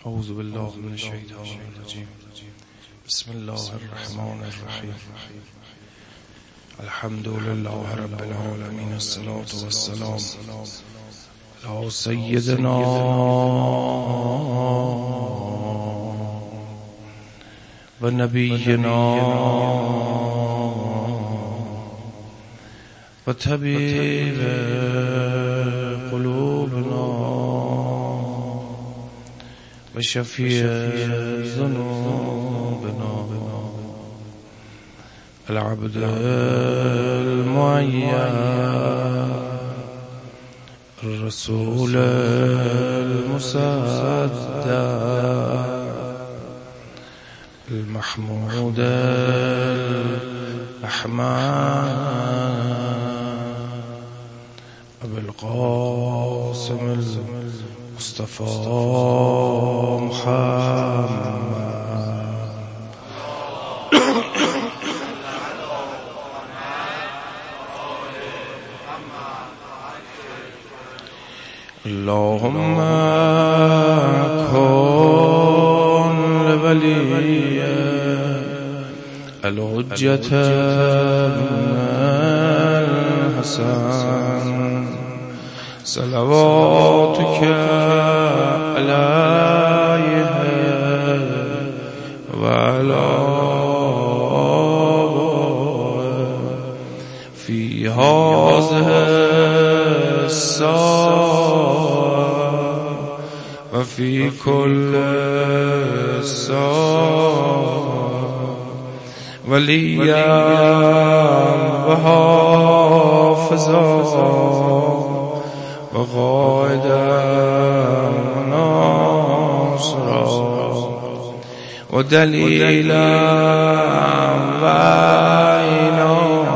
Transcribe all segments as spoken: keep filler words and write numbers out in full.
اعوذ بالله من الشیطان الرجیم. بسم الله الرحمن الرحیم. الحمد لله رب العالمین، الصلاة والسلام علی سیدنا و نبینا و طبیب قلوبنا و شفیع ذنوبنا العبد المعین الرسول المصدق المحمود الأحمد أبي القاسم المصطفى محمد اللهم كن لولي الحجة ابن الحسن صلواتك عليه وعلى في هذه الساعة وفي كل ساعة وليا وحافظا وقائدا وناصرا ودليلا وعينا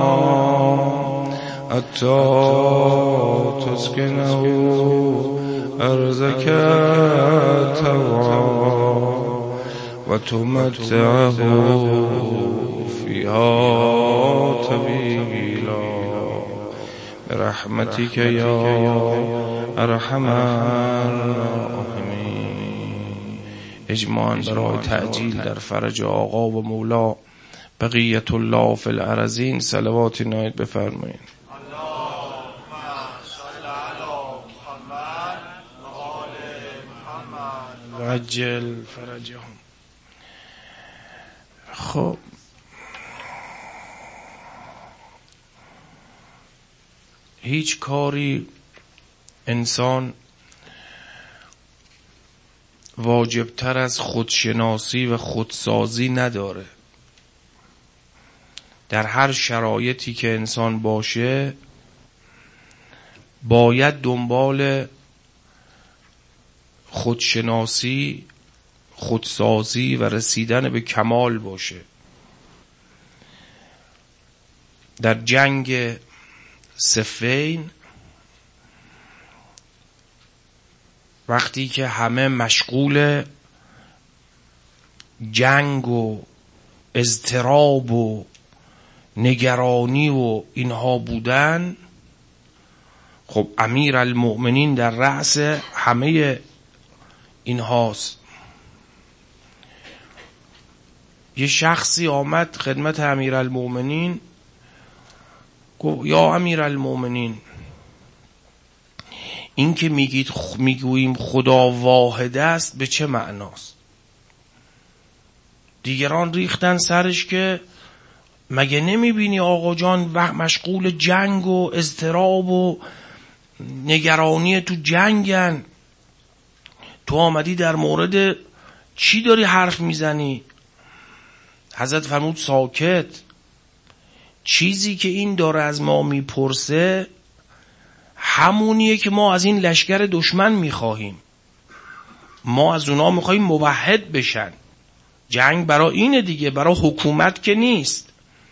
حتى تسكنه أرزك طوعا وتمتعه فيها طويلا برحمتك يا ارحم الراحمین. اجماعاً برای تعجیل در فرج آقا و مولا بقیت الله فی الارضین صلوات نایت بفرمایید. عجل فرجهم. خب هیچ کاری انسان واجبتر از خودشناسی و خودسازی نداره. در هر شرایطی که انسان باشه باید دنبال خودشناسی، خودسازی و رسیدن به کمال باشه. در جنگ صفین وقتی که همه مشغول جنگ و اضطراب و نگرانی و اینها بودن، خب امیر المؤمنین در رأس همه اینهاست. یه شخصی آمد خدمت امیر المؤمنین گفت یا امیر المؤمنین، این که میگید میگوییم خدا واحد است به چه معناست؟ دیگران ریختن سرش که مگه نمیبینی آقا جان مشغول جنگ و اضطراب و نگرانی تو جنگن، تو آمدی در مورد چی داری حرف میزنی؟ حضرت فرمود ساکت، چیزی که این داره از ما میپرسه همونیه که ما از این لشکر دشمن میخواهیم. ما از اونا میخواهیم موحد بشن. جنگ برای اینه دیگه، برای حکومت که نیست.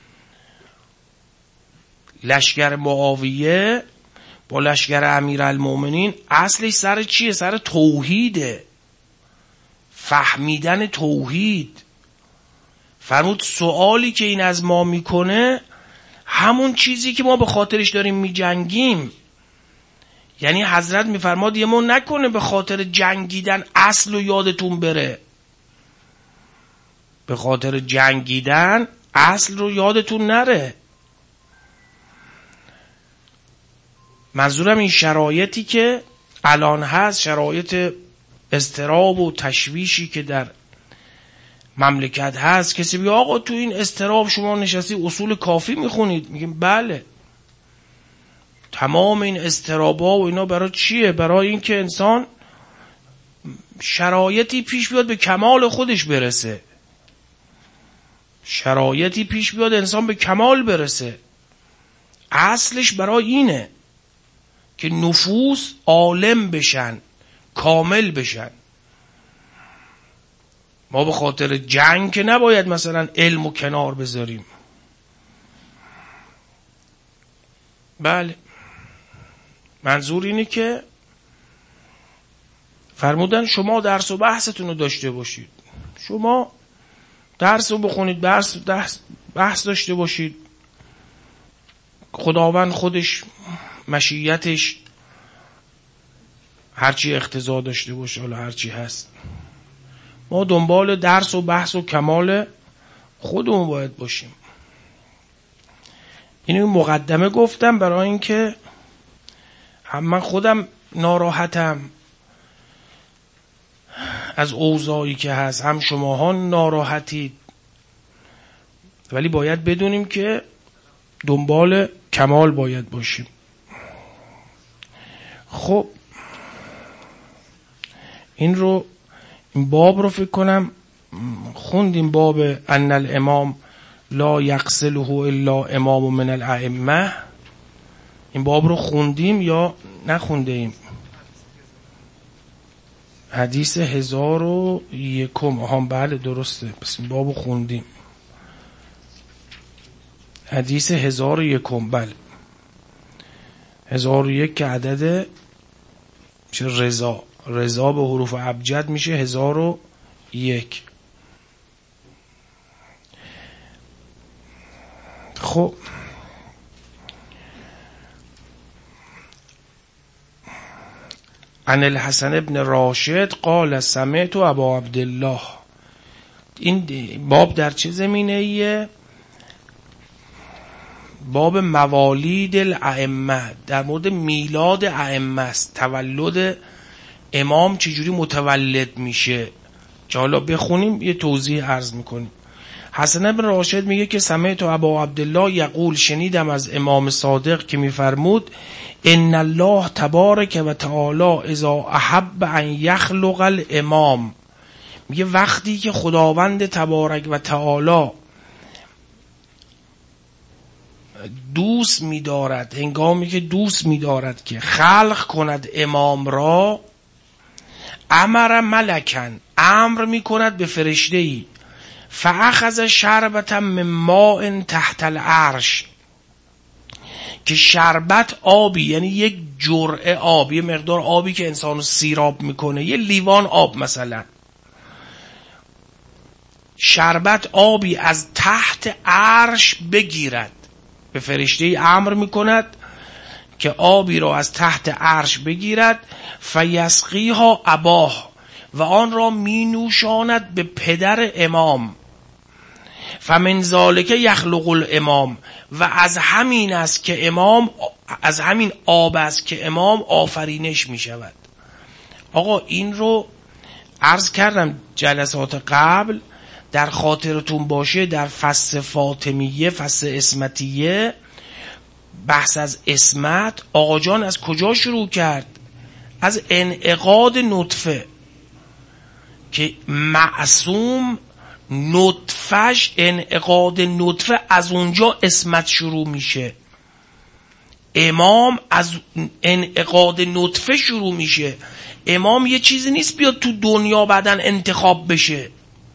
لشکر معاویه با لشکر امیرالمومنین اصلش سر چیه؟ سر توحیده، فهمیدن توحید. فرمود سوالی که این از ما میکنه همون چیزی که ما به خاطرش داریم میجنگیم. یعنی حضرت میفرماد یه مون نکنه به خاطر جنگیدن اصل و یادتون بره. به خاطر جنگیدن اصل رو یادتون نره. منظورم این شرایطی که الان هست، شرایط اضطراب و تشویشی که در مملکت هست، کسی بگه آقا تو این اضطراب شما نشستی اصول کافی میخونید، میگیم بله. تمام این اضطرابا و اینا برای چیه؟ برای این که انسان شرایطی پیش بیاد به کمال خودش برسه. شرایطی پیش بیاد انسان به کمال برسه. اصلش برای اینه که نفوس عالم بشن، کامل بشن. ما به خاطر جنگ که نباید مثلا علم و کنار بذاریم. بله، منظور اینه که فرمودن شما درس و بحثتون رو داشته باشید. شما درس رو بخونید، درس بحث, بحث داشته باشید. خداوند خودش مشیتش هرچی اقتضا داشته باشه، حالا هرچی هست، ما دنبال درس و بحث و کمال خودمون باید باشیم. اینو مقدمه گفتم برای اینکه هم من خودم ناراحتم از اوضاعی که هست، هم شماها ناراحتید، ولی باید بدونیم که دنبال کمال باید باشیم. خب این رو این باب رو فکر کنم خوندیم، باب ان الامام لا یغسله الا امام من الائمه. این باب رو خوندیم یا نخونده ایم؟ حدیث هزار و یکم. آها بله درسته، پس این باب رو خوندیم. حدیث هزار و یکم. بله، هزار و یک که عدد چه رضا، رضا به حروف ابجد میشه هزار و یک. خب عن الحسن ابن راشد قال سمعت ابا عبدالله. این باب در چه زمینه ایه؟ باب موالید الائمه، در مورد میلاد ائمه است. تولد امام چجوری متولد میشه که حالا بخونیم یه توضیح عرض میکنیم. حسن ابن راشد میگه که سمعت ابا عبدالله یقول، شنیدم از امام صادق که میفرمود ان الله تبارک و تعالی اذا احب ان یخلق الامام. میگه وقتی که خداوند تبارک و تعالی دوست می‌دارد، هنگامی که دوست می‌دارد که خلق کند امام را، امر ملکن، امر می‌کند به فرشته‌ای، فاخذ شربة من ماء تحت العرش، که شربت آبی، یعنی یک جرعه آب، یه مقدار آبی که انسانو سیراب میکنه، یه لیوان آب مثلا، شربت آبی از تحت عرش بگیرد. به فرشته امر میکند که آبی را از تحت عرش بگیرد، فیسقیها اباه، و آن را می نوشاند به پدر امام، فمن ذالک یخلق الامام، و از همین است که امام، از همین آب است که امام آفرینش می شود. آقا این رو عرض کردم جلسات قبل، در خاطرتون باشه در فصل فاطمیه، فصل اسمتیه، بحث از اسمت، آقا جان از کجا شروع کرد؟ از انعقاد نطفه، که معصوم نطفش، انعقاد نطفه از اونجا اسمت شروع میشه. امام از انعقاد نطفه شروع میشه. امام یه چیزی نیست بیاد تو دنیا بعدن انتخاب بشه.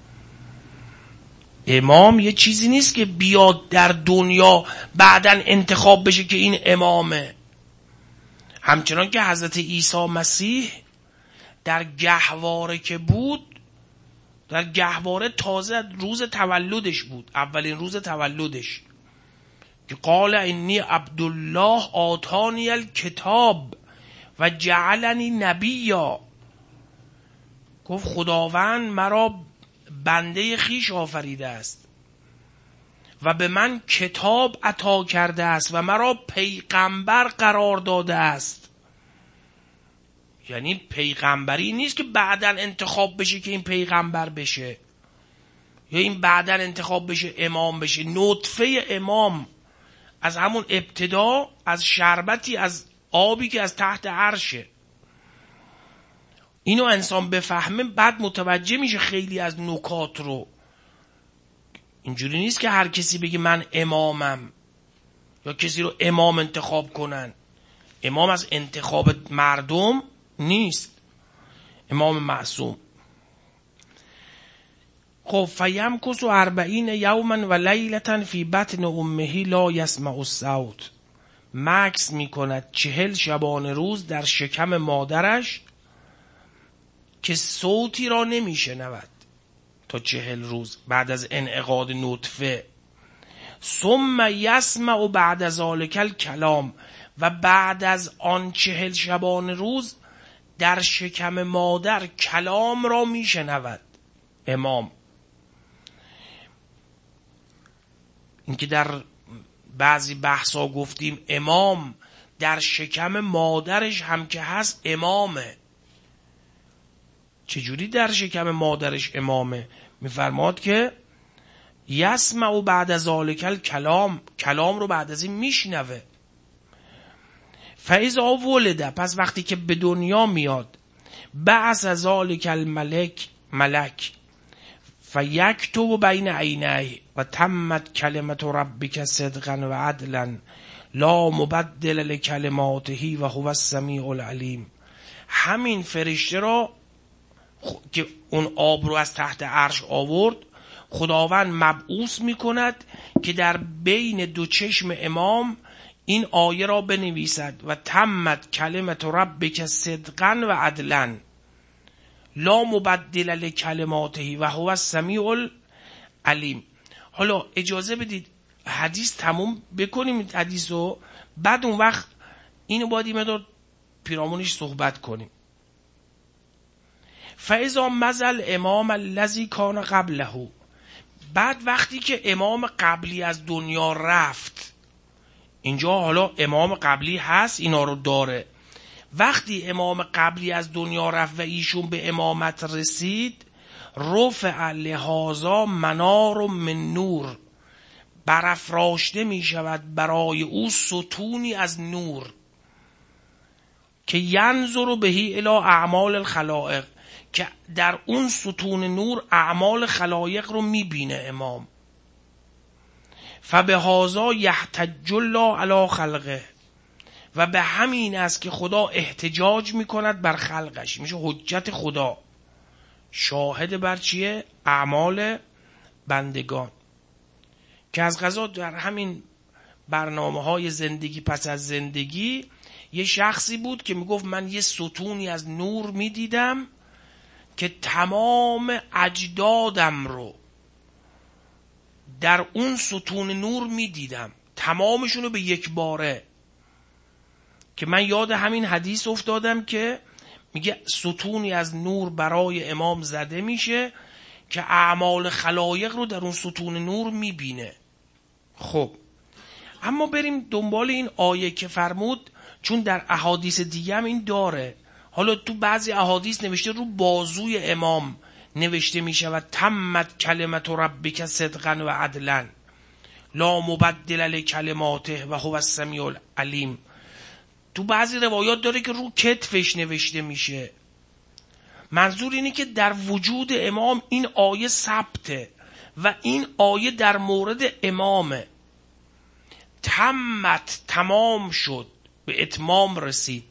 امام یه چیزی نیست که بیاد در دنیا بعدن انتخاب بشه که این امامه. همچنان که حضرت عیسی مسیح در گهواره که بود، در گهواره تازه روز تولدش بود، اولین روز تولدش، که قال انی عبدالله آتانی الکتاب و جعلنی نبیا، گفت خداوند مرا بنده خیش آفریده است و به من کتاب عطا کرده است و مرا پیغمبر قرار داده است. یعنی پیغمبری نیست که بعداً انتخاب بشه که این پیغمبر بشه یا این بعداً انتخاب بشه امام بشه. نطفه امام از همون ابتدا از شربتی از آبی که از تحت عرشه. اینو انسان بفهمه بعد متوجه میشه خیلی از نکات رو. اینجوری نیست که هر کسی بگه من امامم یا کسی رو امام انتخاب کنن. امام از انتخاب مردم نیست، امام معصوم. خب فیمکث اربعین یوما و لیلة فی بطن امه لا یسمع الصوت، مکث میکند چهل شبانه روز در شکم مادرش که صوتی را نمیشنود تا چهل روز بعد از انعقاد نطفه. ثم یسمع بعد ذلک الکلام، و بعد از آن چهل شبانه روز در شکم مادر کلام را میشنود امام. اینکه در بعضی بحثا گفتیم امام در شکم مادرش هم که هست امامه. چجوری در شکم مادرش امامه؟ میفرماد که یسمع بعد از ذالک الکلام، کلام رو بعد از این میشنوه. فاذا ولد، پس وقتی که به دنیا میاد، بعث ذالک الملک، ملک فیکتب بین عینیه و تمت کلمت ربک صدقا و عدلا لا مبدل لکلماته و هو السمیع العلیم. همین فرشته را که اون آب رو از تحت عرش آورد خداوند مبعوث میکند که در بین دو چشم امام این آیه را بنویسد و تمت کلمت ربک صدقا و عدلا لا مبدل لکلماته و هو السمیع العلیم. حالا اجازه بدید حدیث تموم بکنیم حدیث رو، بعد اون وقت اینو باید این مدار پیرامونش صحبت کنیم. فاذا مزل امام الذی کان قبله، بعد وقتی که امام قبلی از دنیا رفت، اینجا حالا امام قبلی هست اینا رو داره، وقتی امام قبلی از دنیا رفت و ایشون به امامت رسید، رفع لهذا منار من نور، برافراشته می شود برای او ستونی از نور که ینظر بهی الی اعمال الخلائق، که در اون ستون نور اعمال خلایق رو می بینه امام. فبهذا یحتج الله علی خلقه، و به همین است که خدا احتجاج میکند بر خلقش، میشه حجت خدا، شاهد بر چیه؟ اعمال بندگان. که از قضا در همین برنامه های زندگی پس از زندگی یه شخصی بود که میگفت من یه ستونی از نور میدیدم که تمام اجدادم رو در اون ستون نور میدیدم، تمامشون رو به یک باره. که من یاد همین حدیث افتادم که میگه ستونی از نور برای امام زده میشه که اعمال خلایق رو در اون ستون نور میبینه. خب اما بریم دنبال این آیه که فرمود، چون در احادیث دیگه هم این داره. حالا تو بعضی احادیث نوشته رو بازوی امام نوشته میشه و تمت کلمت ربک صدقا و عدلا لا مبدل لکلماته و هو السمیع العلیم. تو بعضی روایات داره که رو کتفش نوشته میشه. منظور اینه که در وجود امام این آیه ثبته و این آیه در مورد امامه. تمت، تمام شد، به اتمام رسید.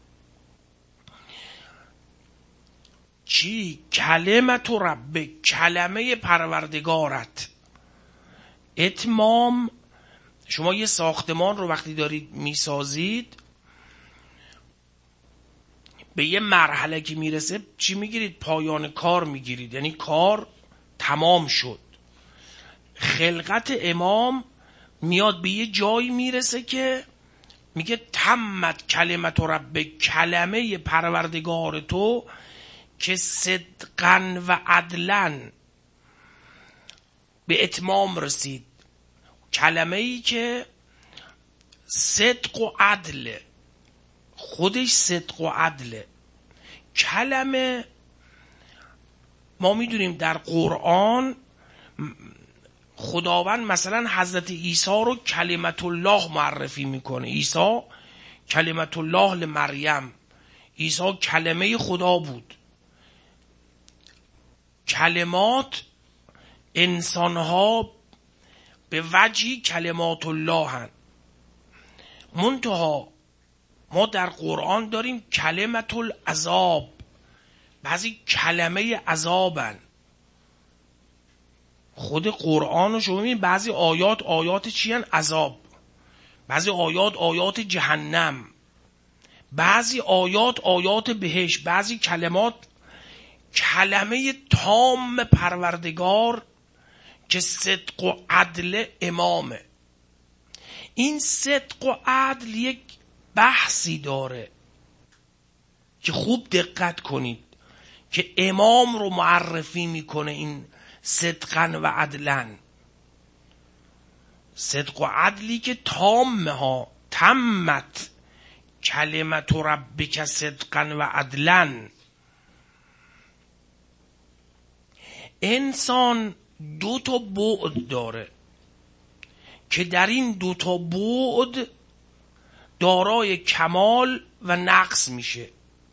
چی؟ کلمت رب، کلمه پروردگارت. اتمام، شما یه ساختمان رو وقتی دارید میسازید به یه مرحله که میرسه چی میگیرید؟ پایان کار میگیرید، یعنی کار تمام شد. خلقت امام میاد به یه جایی میرسه که میگه تمت کلمت رب، کلمه پروردگار تو که صدقن و عدلن به اتمام رسید. کلمه ای که صدق و عدل، خودش صدق و عدله. کلمه ما میدونیم در قرآن خداوند مثلا حضرت عیسی رو کلمت الله معرفی میکنه. عیسی کلمت الله لمریم، عیسی کلمه خدا بود. کلمات انسانها به وجهی کلمات الله هن. منتها ما در قرآن داریم کلمت العذاب، بعضی کلمه عذابن. خود قرآن رو شما ببینید بعضی آیات آیات چی هن؟ عذاب. بعضی آیات آیات جهنم، بعضی آیات آیات بهشت. بعضی کلمات کلمه تام پروردگار که صدق و عدل امامه. این صدق و عدل یک بحثی داره که خوب دقت کنید که امام رو معرفی میکنه. این صدقن و عدلن، صدق و عدلی که تامه ها، تمت کلمت ربک صدقن و عدلن. انسان دو تا بعد داره که در این دو تا بعد دارای کمال و نقص میشه.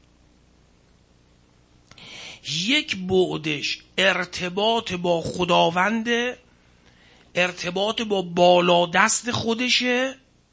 یک بعدش ارتباط با خداونده، ارتباط با بالادست خودشه،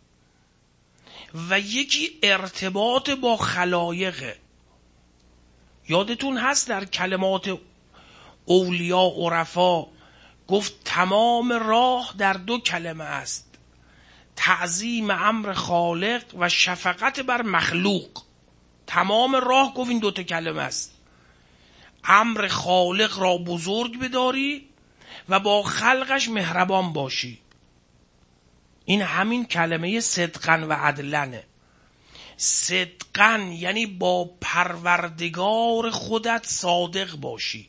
و یکی ارتباط با خلایقه. یادتون هست در کلمات اولیاء عرفا گفت تمام راه در دو کلمه است: تعظیم امر خالق و شفقت بر مخلوق. تمام راه گفت این دوتا کلمه است: امر خالق را بزرگ بداری و با خلقش مهربان باشی. این همین کلمه صدقن و عدلنه. صدقن یعنی با پروردگار خودت صادق باشی.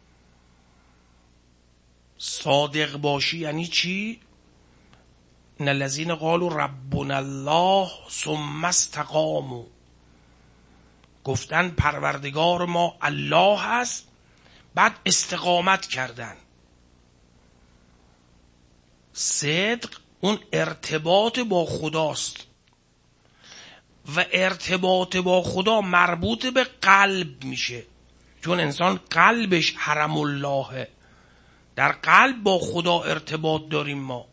صادق باشی یعنی چی؟ ان الذین قالوا ربنا الله ثم استقاموا، گفتن پروردگار ما الله هست، بعد استقامت کردن. صدق اون ارتباط با خداست و ارتباط با خدا مربوط به قلب میشه، چون انسان قلبش حرم اللهه. در قلب با خدا ارتباط داریم ما.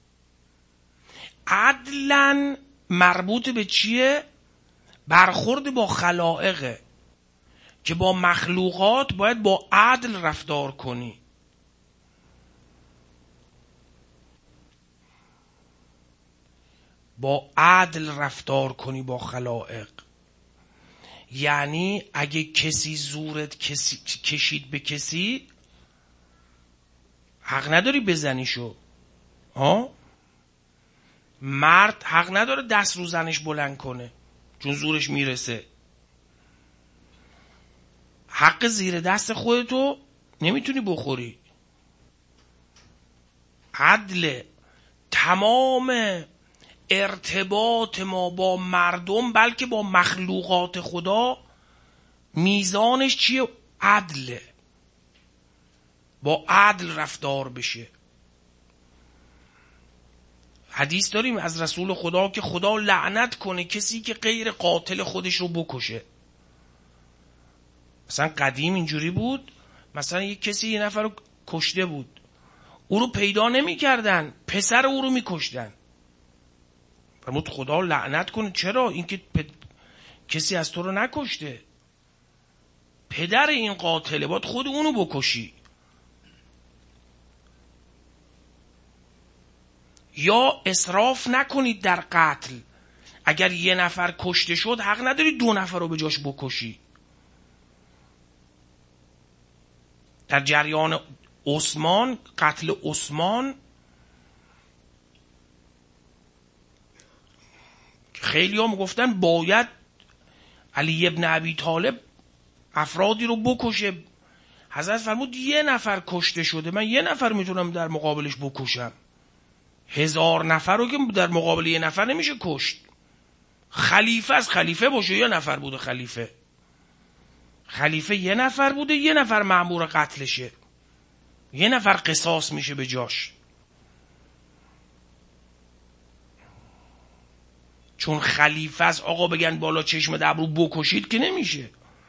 عدلن مربوط به چیه؟ برخورد با خلائقه، که با مخلوقات باید با عدل رفتار کنی. با عدل رفتار کنی با خلائق. یعنی اگه کسی زورت کسی کشید به کسی، حق نداری بزنیشو. ها؟ مرد حق نداره دست رو زنش بلند کنه چون زورش میرسه. حق زیر دست خودتو نمیتونی بخوری. عدل تمام ارتباط ما با مردم، بلکه با مخلوقات خدا، میزانش چیه؟ عدله. با عدل رفتار بشه. حدیث داریم از رسول خدا که خدا لعنت کنه کسی که غیر قاتل خودش رو بکشه. مثلا قدیم اینجوری بود، مثلا یک کسی یه نفر رو کشته بود، او رو پیدا نمی کردن، پسر او رو می کشتن. فرمود خدا لعنت کنه. چرا؟ اینکه پ... کسی از تو رو نکشته، پدر این قاتله، باید خود اونو بکشی. یا اسراف نکنید در قتل. اگر یه نفر کشته شد حق نداری دو نفر رو به جاش بکشی. در جریان عثمان، قتل عثمان، خیلی ها میگفتن باید علی ابن ابی طالب افرادی رو بکشه. حضرت فرمود یه نفر کشته شده، من یه نفر میتونم در مقابلش بکشم، هزار نفر رو که در مقابل یه نفر نمیشه کشت. خلیفه از خلیفه باشه، یه نفر بوده خلیفه خلیفه یه نفر بوده، یه نفر مأمور قتلشه، یه نفر قصاص میشه به جاش. چون خلیفه از آقا بگن بالا چشم ابرو بکشید که نمیشه.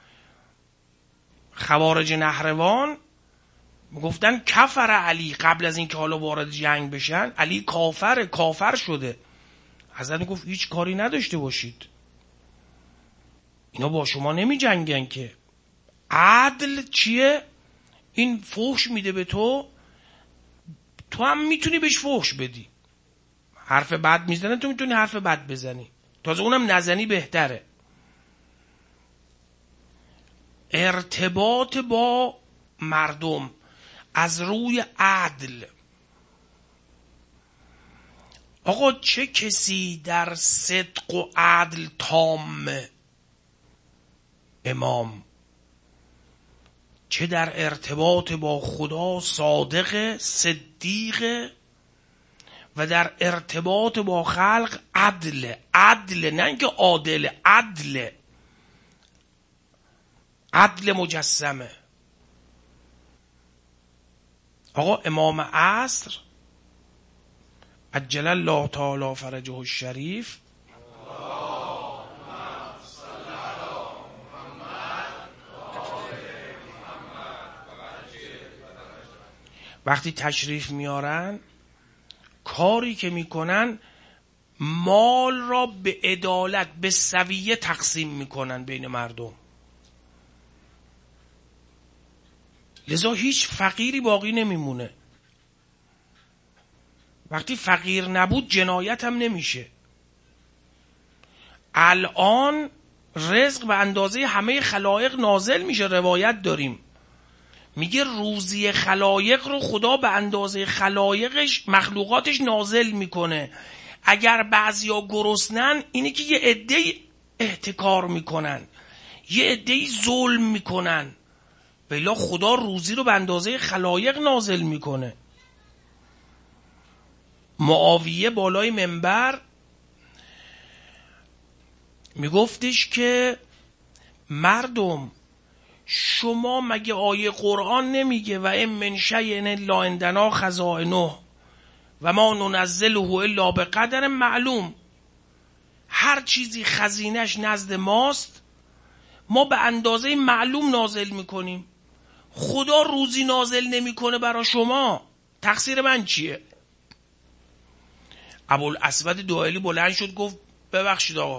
خوارج نهروان گفتن کفر علی، قبل از اینکه حالا وارد جنگ بشن علی کافر کافر شده. حضرت گفت هیچ کاری نداشته باشید، اینا با شما نمی جنگن که. عدل چیه؟ این فحش میده به تو، تو هم میتونی بهش فحش بدی. حرف بد میزنه، تو میتونی حرف بد بزنی، تازه اونم نزنی بهتره. ارتباط با مردم از روی عدل. آقا چه کسی در صدق و عدل تام؟ امام. چه در ارتباط با خدا صادق، صدیق، و در ارتباط با خلق عدل. عدل نه اینکه عادل، عدل، عدل مجسمه. آقا امام عصر عجل الله تعالی فرجه الشریف وقتی تشریف میارن، کاری که میکنن مال را به عدالت، به سویه تقسیم میکنن بین مردم. لذا هیچ فقیری باقی نمیمونه. وقتی فقیر نبود جنایت هم نمیشه. الان رزق به اندازه همه خلایق نازل میشه. روایت داریم میگه روزی خلایق رو خدا به اندازه خلایقش، مخلوقاتش نازل میکنه. اگر بعضیا گرسنن، اینه که یه عده‌ای احتکار میکنن، یه عده‌ای ظلم میکنن، بلا خدا روزی رو به اندازه خلایق نازل میکنه. معاویه بالای منبر میگفتش که مردم، شما مگه آیه قرآن نمیگه و ان من شیء الا عندنا خزائنه و ما ننزله الا بقدر معلوم؟ هر چیزی خزینش نزد ماست، ما به اندازه معلوم نازل میکنیم. خدا روزی نازل نمیکنه برای شما، تقصیر من چیه؟ ابوالاسود دوئلی بلند شد گفت ببخشید آقا،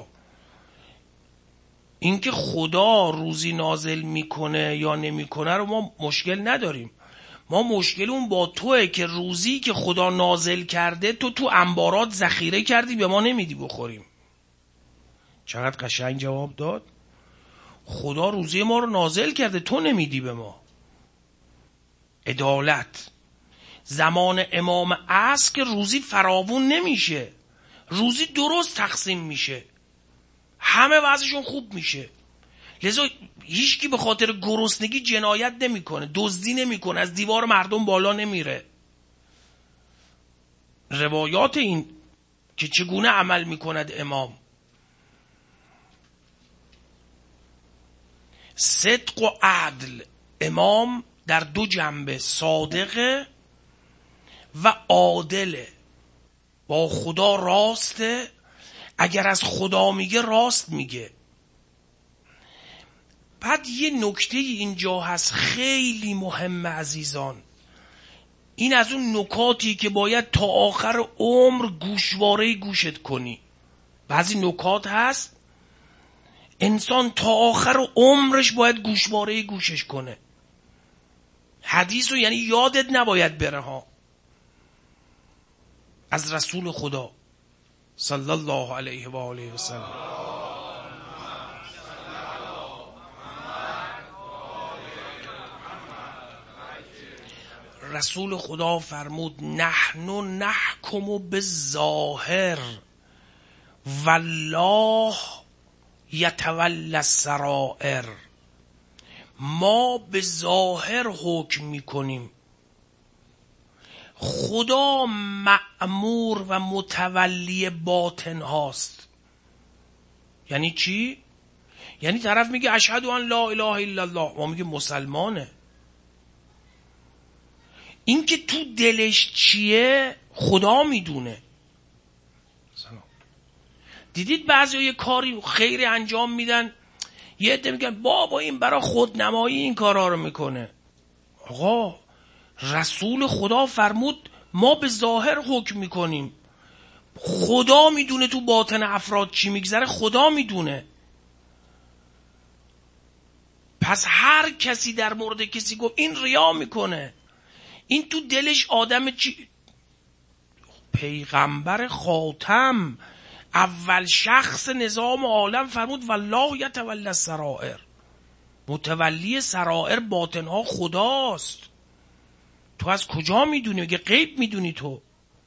اینکه خدا روزی نازل میکنه یا نمیکنه رو ما مشکل نداریم. ما مشکل اون با توئه که روزی که خدا نازل کرده تو تو انبارات ذخیره کردی، به ما نمیدی بخوریم. چقدر قشنگ جواب داد. خدا روزی ما رو نازل کرده، تو نمیدی به ما. عدالت. زمان امام عصر که روزی فراوون نمیشه، روزی درست تقسیم میشه، همه وضعشون خوب میشه. لذا هیچکی به خاطر گرسنگی جنایت نمیکنه، دزدی نمیکنه، از دیوار مردم بالا نمیره. روایات این که چگونه عمل میکند امام. صدق و عدل. امام در دو جنبه صادقه و عادله. با خدا راسته، اگر از خدا میگه راست میگه. بعد یه نکته اینجا هست خیلی مهمه عزیزان، این از اون نکاتی که باید تا آخر عمر گوشواره گوشت کنی. بعضی نکات هست انسان تا آخر عمرش باید گوشواره گوشش کنه. حدیث رو یعنی یادت نباید بره ها. از رسول خدا صلی الله علیه و آله و سلم. رسول خدا فرمود نحن نحکم بالظاهر والله یتولی السرائر، ما به ظاهر حکم میکنیم، خدا مأمور و متولی باطن هاست. یعنی چی؟ یعنی طرف میگه اشهد ان لا اله الا الله، ما میگه مسلمانه. این که تو دلش چیه خدا میدونه. دیدید بعضی یه کاری خیری انجام میدن، یه عده میگن بابا این برای خودنمایی این کارا رو میکنه. آقا رسول خدا فرمود ما به ظاهر حکم میکنیم، خدا میدونه تو باطن افراد چی میگذره، خدا میدونه. پس هر کسی در مورد کسی گفت این ریا میکنه، این تو دلش آدم چی؟ پیغمبر خاتم اول شخص نظام عالم فرمود والله یتولی السرائر، متولی سرائر باطنها خداست. تو از کجا میدونی؟ اگه غیب میدونی تو.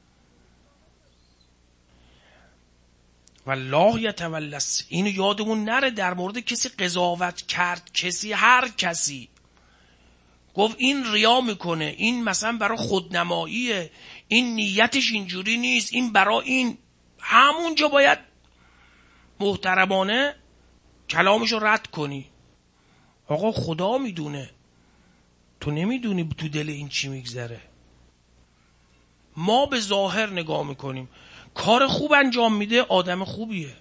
والله یتولی، اینو یادمون نره در مورد کسی قضاوت کرد، کسی هر کسی گفت این ریا میکنه، این مثلا برای خودنماییه، این نیتش اینجوری نیست، این برای این، همونجا باید محترمانه کلامشو رد کنی. آقا خدا میدونه، تو نمیدونی تو دل این چی میگذره. ما به ظاهر نگاه میکنیم، کار خوب انجام میده آدم خوبیه.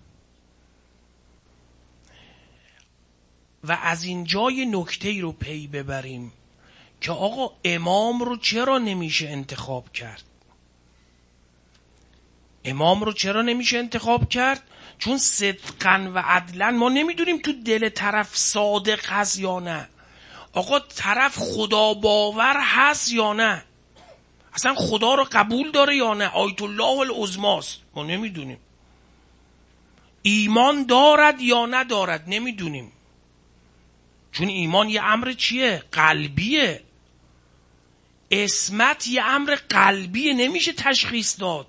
و از اینجا یه نکته رو پی ببریم که آقا امام رو چرا نمیشه انتخاب کرد؟ امام رو چرا نمیشه انتخاب کرد؟ چون صدقاً و عدلاً ما نمیدونیم تو دل طرف صادق هست یا نه. آقا طرف خدا باور هست یا نه، اصلا خدا رو قبول داره یا نه، آیت الله العظماست، ما نمیدونیم. ایمان دارد یا ندارد نمیدونیم، چون ایمان یه امر چیه؟ قلبیه. عصمت یه امر قلبیه، نمیشه تشخیص داد.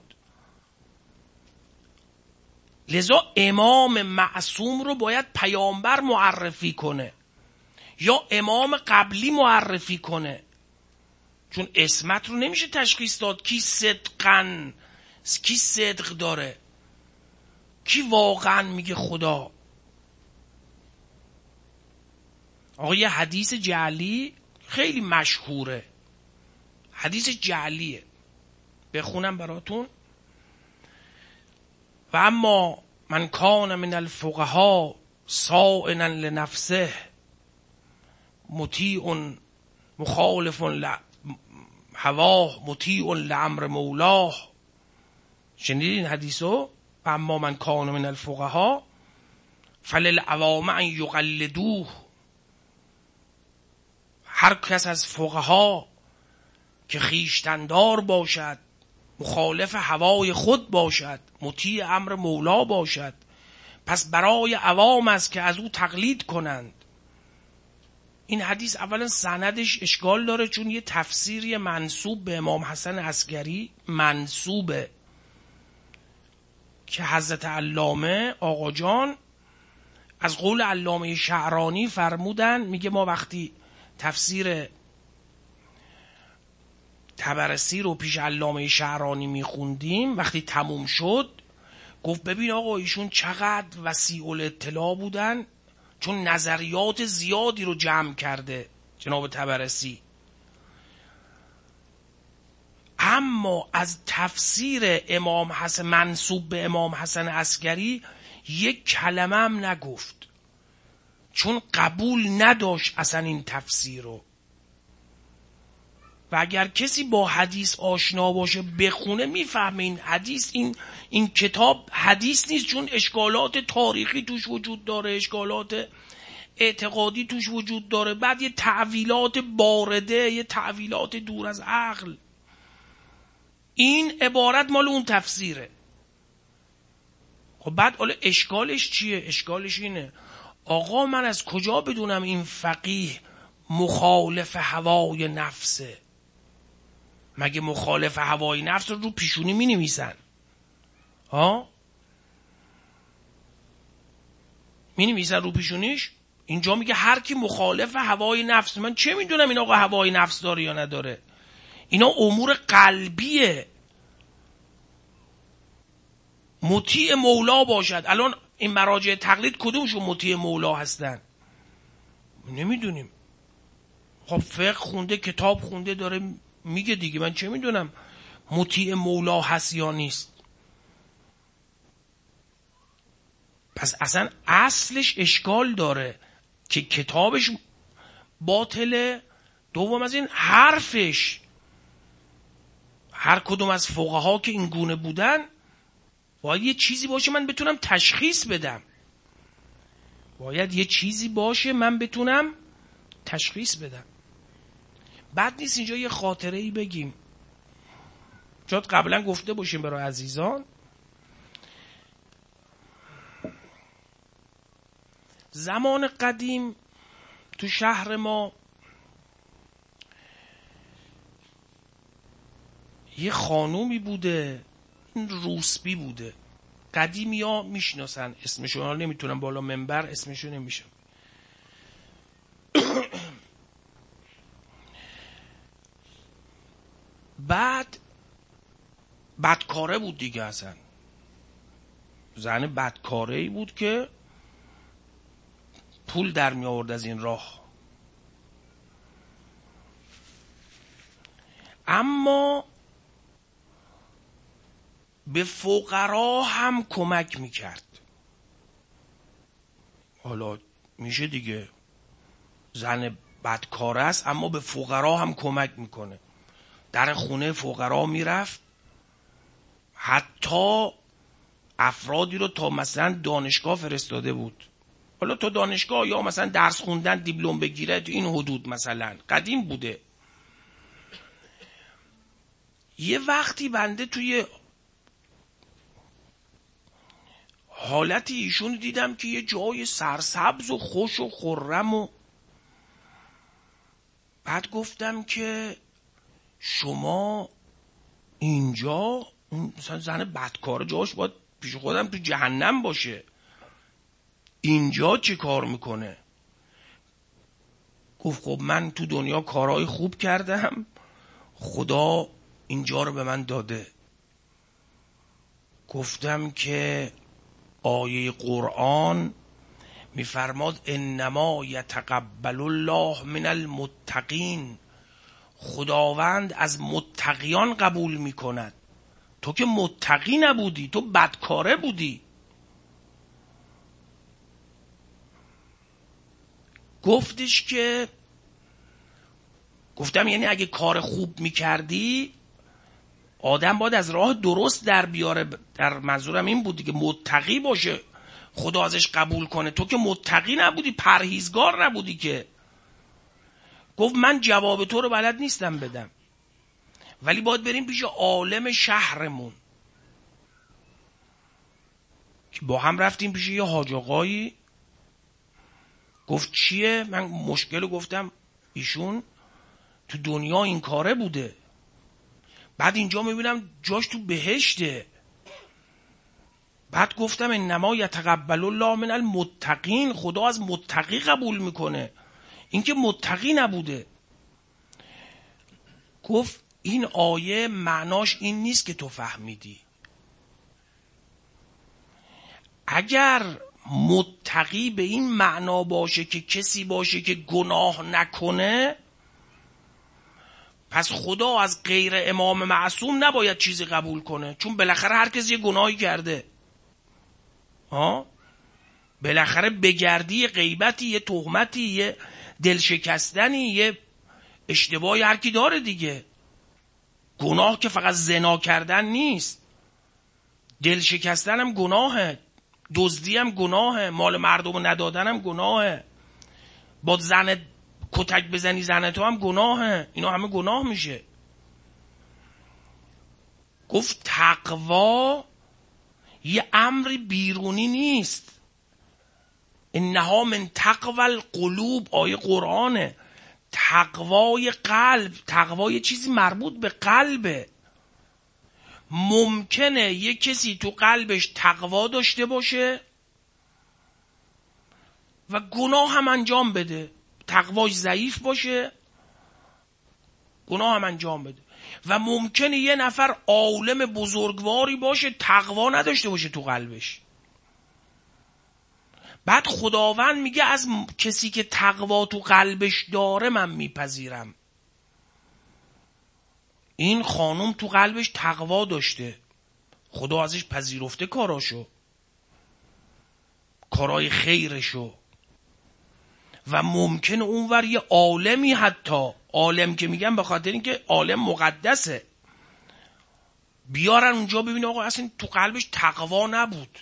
لذا امام معصوم رو باید پیامبر معرفی کنه یا امام قبلی معرفی کنه، چون عصمت رو نمیشه تشخیص داد کی صدقاً، کی صدق داره، کی واقعاً میگه خدا. آقا یه حدیث جعلی خیلی مشهوره، حدیث جعلیه، بخونم براتون. و اما من کان من الفقهاء صائنا لنفسه مطیع مخالف هواه مطیع لامر مولاه. شنیدین این حدیثو؟ و اما من کان من الفقهاء فللعوام ان یقلدوه، هر کس از فقها که خیشتندار باشد، مخالف هوای خود باشد، مطیع امر مولا باشد، پس برای عوام است که از او تقلید کنند. این حدیث اولا سندش اشکال داره، چون یه تفسیری منسوب به امام حسن عسکری منسوبه که حضرت علامه آقا جان از قول علامه شعرانی فرمودن، میگه ما وقتی تفسیر طبرسی رو پیش علامه شعرانی میخوندیم، وقتی تموم شد گفت ببین آقا ایشون چقدر وسیع الاطلاع بودن، چون نظریات زیادی رو جمع کرده جناب طبرسی. اما از تفسیر امام حسن منسوب به امام حسن عسکری یک کلمه هم نگفت، چون قبول نداشت اصلا این تفسیر رو. و اگر کسی با حدیث آشنا باشه بخونه میفهمه این حدیث، این این کتاب حدیث نیست، چون اشکالات تاریخی توش وجود داره، اشکالات اعتقادی توش وجود داره، بعد یه تعویلات بارده، یه تعویلات دور از عقل. این عبارت مال اون تفسیره. خب بعد حالا اشکالش چیه؟ اشکالش اینه آقا من از کجا بدونم این فقیه مخالف هوای نفسه؟ مگه مخالف هوای نفس رو رو پیشونی می نویسن؟ ها؟ مینویسن رو پیشونیش. اینجا میگه هر کی مخالف هوای نفس. من چه میدونم این آقا هوای نفس داره یا نداره؟ اینا امور قلبیه. مطیع مولا باشد. الان این مراجع تقلید کدومشون مطیع مولا هستن؟ نمیدونیم. خب فقه خونده، کتاب خونده، داره میگه دیگه. من چه میدونم مطیع مولا هست یا نیست؟ پس اصلا اصلش اشکال داره که کتابش باطله. دوم از این حرفش. هر کدوم از فقها که این گونه بودن باید یه چیزی باشه من بتونم تشخیص بدم. باید یه چیزی باشه من بتونم تشخیص بدم. بعد نیست اینجا یه خاطره ای بگیم. شاید قبلا گفته باشیم برای عزیزان. زمان قدیم تو شهر ما یه خانومی بوده، روسبی بوده. قدیمی ها میشناسن اسمشون، ها نمیتونم بالا منبر اسمشون نمیشم. بعد بدکاره بود دیگه. اصلا زن بدکاره ای بود که پول در می آورد از این راه. اما به فقرا هم کمک میکرد. حالا میشه دیگه زن بدکاره است اما به فقرا هم کمک میکنه. در خونه فقرا میرفت، حتی افرادی رو تا مثلا دانشگاه فرستاده بود. حالا تا دانشگاه یا مثلا درس خوندن دیپلم بگیره، تو این حدود مثلا قدیم بوده. یه وقتی بنده توی حالتی ایشون دیدم که یه جای سرسبز و خوش و خرم، و بعد گفتم که شما اینجا، مثلا زن بدکاره جاش باید پیش خودم تو جهنم باشه، اینجا چه کار میکنه؟ گفت خب من تو دنیا کارهای خوب کردم، خدا اینجا رو به من داده. گفتم که آیه قرآن میفرماد انما یتقبل الله من المتقین، خداوند از متقیان قبول میکند. تو که متقی نبودی، تو بدکاره بودی. گفتش که گفتم یعنی اگه کار خوب میکردی آدم باید از راه درست در بیاره. در منظورم این بودی که متقی باشه خدا ازش قبول کنه. تو که متقی نبودی، پرهیزگار نبودی که. گفت من جواب تو رو بلد نیستم بدم، ولی باید بریم پیش عالم شهرمون. با هم رفتیم پیش یه حاج آقایی. گفت چیه؟ من مشکل گفتم ایشون تو دنیا این کاره بوده، بعد اینجا میبینم جاش تو بهشته. بعد گفتم انما یتقبل الله من المتقین، خدا از متقی قبول میکنه، این که متقی نبوده. گفت این آیه معناش این نیست که تو فهمیدی. اگر متقی به این معنا باشه که کسی باشه که گناه نکنه، پس خدا از غیر امام معصوم نباید چیزی قبول کنه، چون بالاخره هر کسی یه گناهی کرده. ها بالاخره بگردی، غیبتی، یه تهمتی، یه دلشکستنی، یه اشتباهی هر کی داره دیگه. گناه که فقط زنا کردن نیست، دلشکستن هم گناهه، دزدی هم گناهه، مال مردم ندادن هم گناهه، با زن کتک بزنی زن تو هم گناهه. اینا همه گناه میشه. گفت تقوا یه امری بیرونی نیست، انها من تقوی القلوب، آیه قرآنه. تقوای قلب، تقوای چیزی مربوط به قلبه. ممکنه یه کسی تو قلبش تقوا داشته باشه و گناه هم انجام بده، تقواش ضعیف باشه، گناه هم انجام بده. و ممکنه یه نفر عالم بزرگواری باشه، تقوا نداشته باشه تو قلبش. بعد خداوند میگه از کسی که تقوا تو قلبش داره من میپذیرم. این خانم تو قلبش تقوا داشته، خدا ازش پذیرفته کاراشو، کارای خیرشو. و ممکنه اونور یه عالمی، حتی عالم که میگم به خاطر اینکه عالم مقدسه، بیارن اونجا ببینه آقا اصلا تو قلبش تقوا نبود.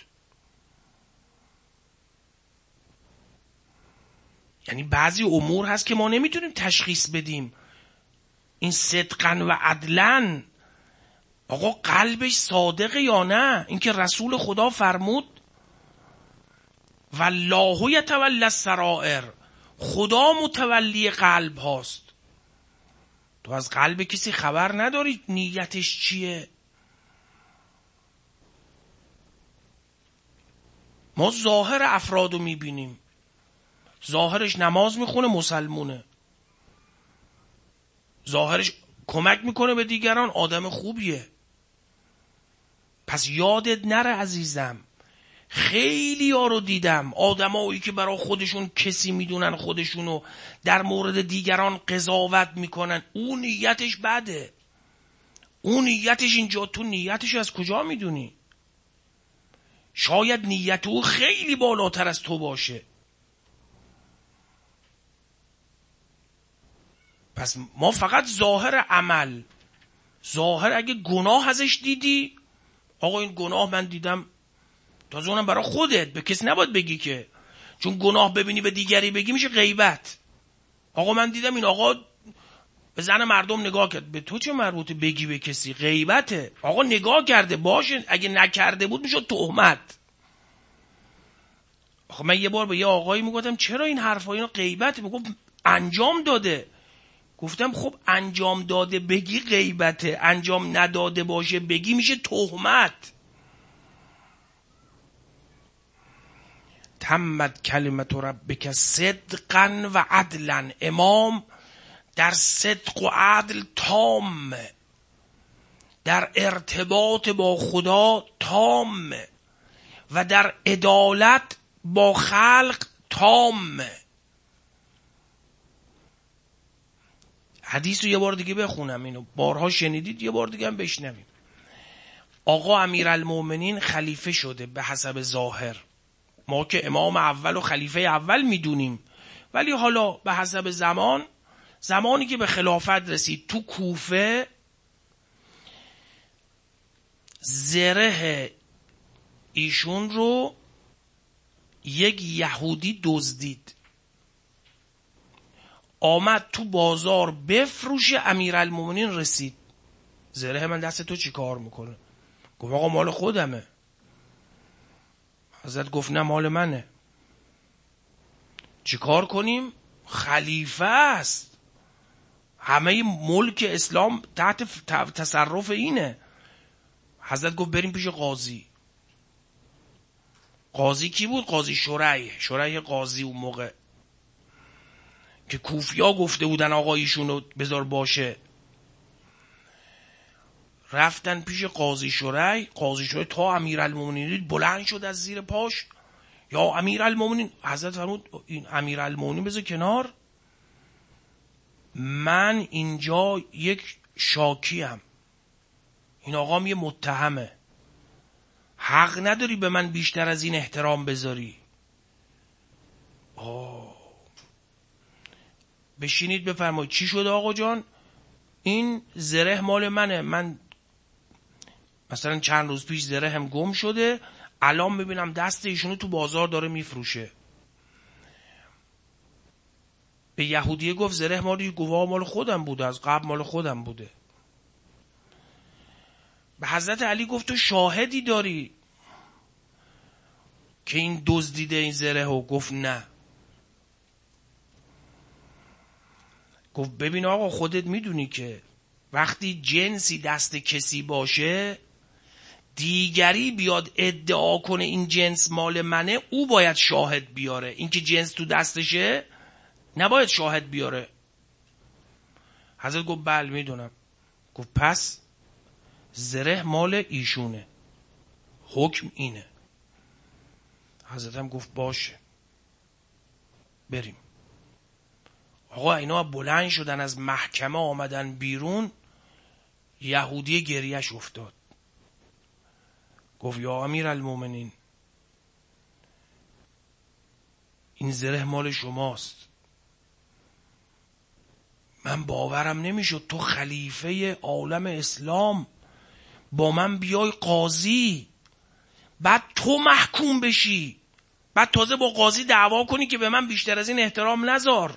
یعنی بعضی امور هست که ما نمیتونیم تشخیص بدیم این صدقن و عدلن آقا قلبش صادقه یا نه. اینکه رسول خدا فرمود والله یتولی السرائر، خدا متولی قلب هاست. تو از قلب کسی خبر نداری نیتش چیه. ما ظاهر افرادو میبینیم، ظاهرش نماز میخونه، مسلمونه، ظاهرش کمک میکنه به دیگران، آدم خوبیه. پس یادت نره عزیزم، خیلی ها رو دیدم، آدمایی که برای خودشون کسی میدونن، خودشونو در مورد دیگران قضاوت میکنن، اون نیتش بده. اون نیتش اینجا، تو نیتش از کجا میدونی؟ شاید نیت او خیلی بالاتر از تو باشه. پس ما فقط ظاهر عمل، ظاهر اگه گناه ازش دیدی، آقا این گناه من دیدم، تازه اونم برای خودت، به کسی نباید بگی که، چون گناه ببینی به دیگری بگی میشه غیبت. آقا من دیدم این آقا به زن مردم نگاه کرد، به تو چه مربوطه بگی به کسی؟ غیبته. آقا نگاه کرده باشه، اگه نکرده بود میشد تهمت. آخه من یه بار به یه آقایی میگفتم چرا این حرفا اینا غیبته؟ میگفت انجام داده. گفتم خب انجام داده بگی غیبته، انجام نداده باشه بگی میشه تهمت. تمت کلمت ربک صدقا و عدلا، امام در صدق و عدل تام، در ارتباط با خدا تام و در عدالت با خلق تام. حدیث رو یه بار دیگه بخونم، اینو بارها شنیدید، یه بار دیگه هم بشنویم. آقا امیرالمومنین خلیفه شده به حسب ظاهر، ما که امام اول و خلیفه اول میدونیم، ولی حالا به حسب زمان، زمانی که به خلافت رسید تو کوفه، زره ایشون رو یک یهودی دزدید، آمد تو بازار بفروشه، امیرالمومنین رسید، زره من دست تو چی کار میکنه؟ گفت آقا مال خودمه. حضرت گفت نه مال منه. چی کار کنیم؟ خلیفه است، همه ملک اسلام تحت تصرف اینه. حضرت گفت بریم پیش قاضی. قاضی کی بود؟ قاضی شریح. شریح قاضی اون موقع که کوفیا گفته بودن آقا ایشونو بذار باشه. رفتن پیش قاضی شریح. قاضی شریح تا امیرالمومنین بلند شد از زیر پاش، یا امیرالمومنین. حضرت فرمود این امیرالمومنین بذار کنار، من اینجا یک شاکیم، این آقام یه متهمه، حق نداری به من بیشتر از این احترام بذاری. آه. بشینید بفرمایید چی شده آقا جان؟ این زره مال منه، من مثلا چند روز پیش زره هم گم شده، الان میبینم دست ایشونو تو بازار داره میفروشه. به یهودیه گفت زره مال گواه مال خودم بوده، از قبل مال خودم بوده. به حضرت علی گفت تو شاهدی داری که این دزدیده این زره ها؟ گفت نه. گفت ببین آقا خودت میدونی که وقتی جنسی دست کسی باشه دیگری بیاد ادعا کنه این جنس مال منه، او باید شاهد بیاره. این که جنس تو دستشه نباید شاهد بیاره. حضرت گفت بله میدونم. گفت پس زره مال ایشونه، حکم اینه. حضرت هم گفت باشه بریم. آقا اینا بلند شدن از محکمه آمدن بیرون، یهودی گریهش افتاد. گفت یا امیر المومنین این زره مال شماست. من باورم نمیشد تو خلیفه عالم اسلام با من بیای قاضی، بعد تو محکوم بشی، بعد تازه با قاضی دعوا کنی که به من بیشتر از این احترام نذار.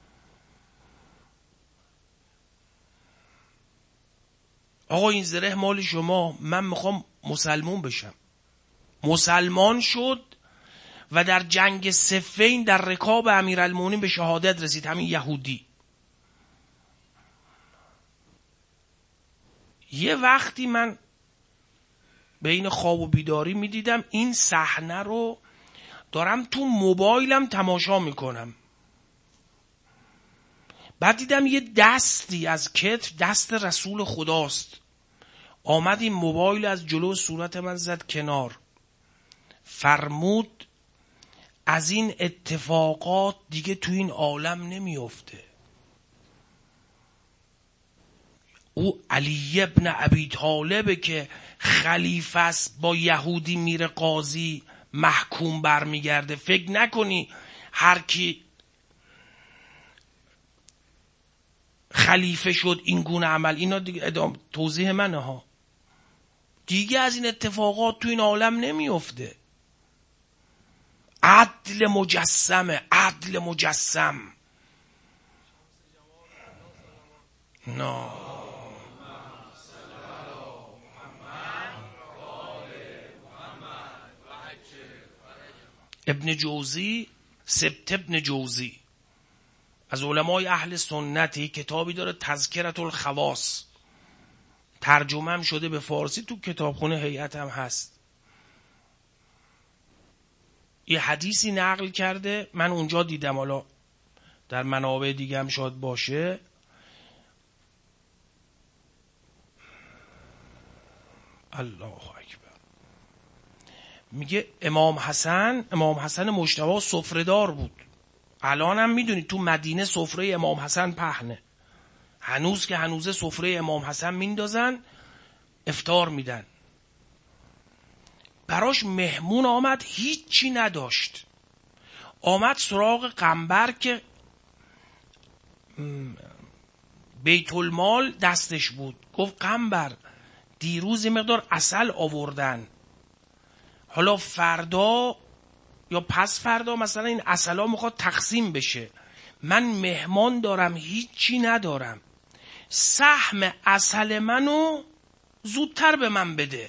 آقا این زره مال شما، من میخوام مسلمون بشم. مسلمان شد و در جنگ صفین در رکاب امیرالمومنین به شهادت رسید، همین یهودی. یه وقتی من بین خواب و بیداری میدیدم این صحنه رو دارم تو موبایلم تماشا میکنم. بعد دیدم یه دستی از کتف، دست رسول خداست، آمد این موبایل از جلو صورت من زد کنار، فرمود از این اتفاقات دیگه تو این عالم نمیفته. او علی ابن ابی طالبه که خلیفه است، با یهودی میره قاضی، محکوم برمیگرده. فکر نکنی هر کی خلیفه شد این گونه عمل. اینا دیگه ادام توضیح منه ها. دیگه از این اتفاقات تو این عالم نمیفته. عدل مجسمه، عدل مجسم. نه ابن جوزی، سبت ابن جوزی از علمای اهل سنتی، کتابی داره تذکرة الخواص، ترجمه هم شده به فارسی، تو کتابخونه هیئت هم هست. یه حدیثی نقل کرده، من اونجا دیدم، حالا در منابع دیگه هم شاید باشه. الله اکبر. میگه امام حسن امام حسن مجتبی سفره‌دار بود. الان هم میدونی تو مدینه سفره امام حسن پهنه، هنوز که هنوزه سفره امام حسن میندازن، افطار میدن. براش مهمون آمد، هیچی نداشت. آمد سراغ قنبر که بیت المال دستش بود. گفت قنبر دیروز یه مقدار عسل آوردن، حالا فردا یا پس فردا مثلا این عسلا میخواد تقسیم بشه، من مهمان دارم، هیچی ندارم، سهم عسل منو زودتر به من بده،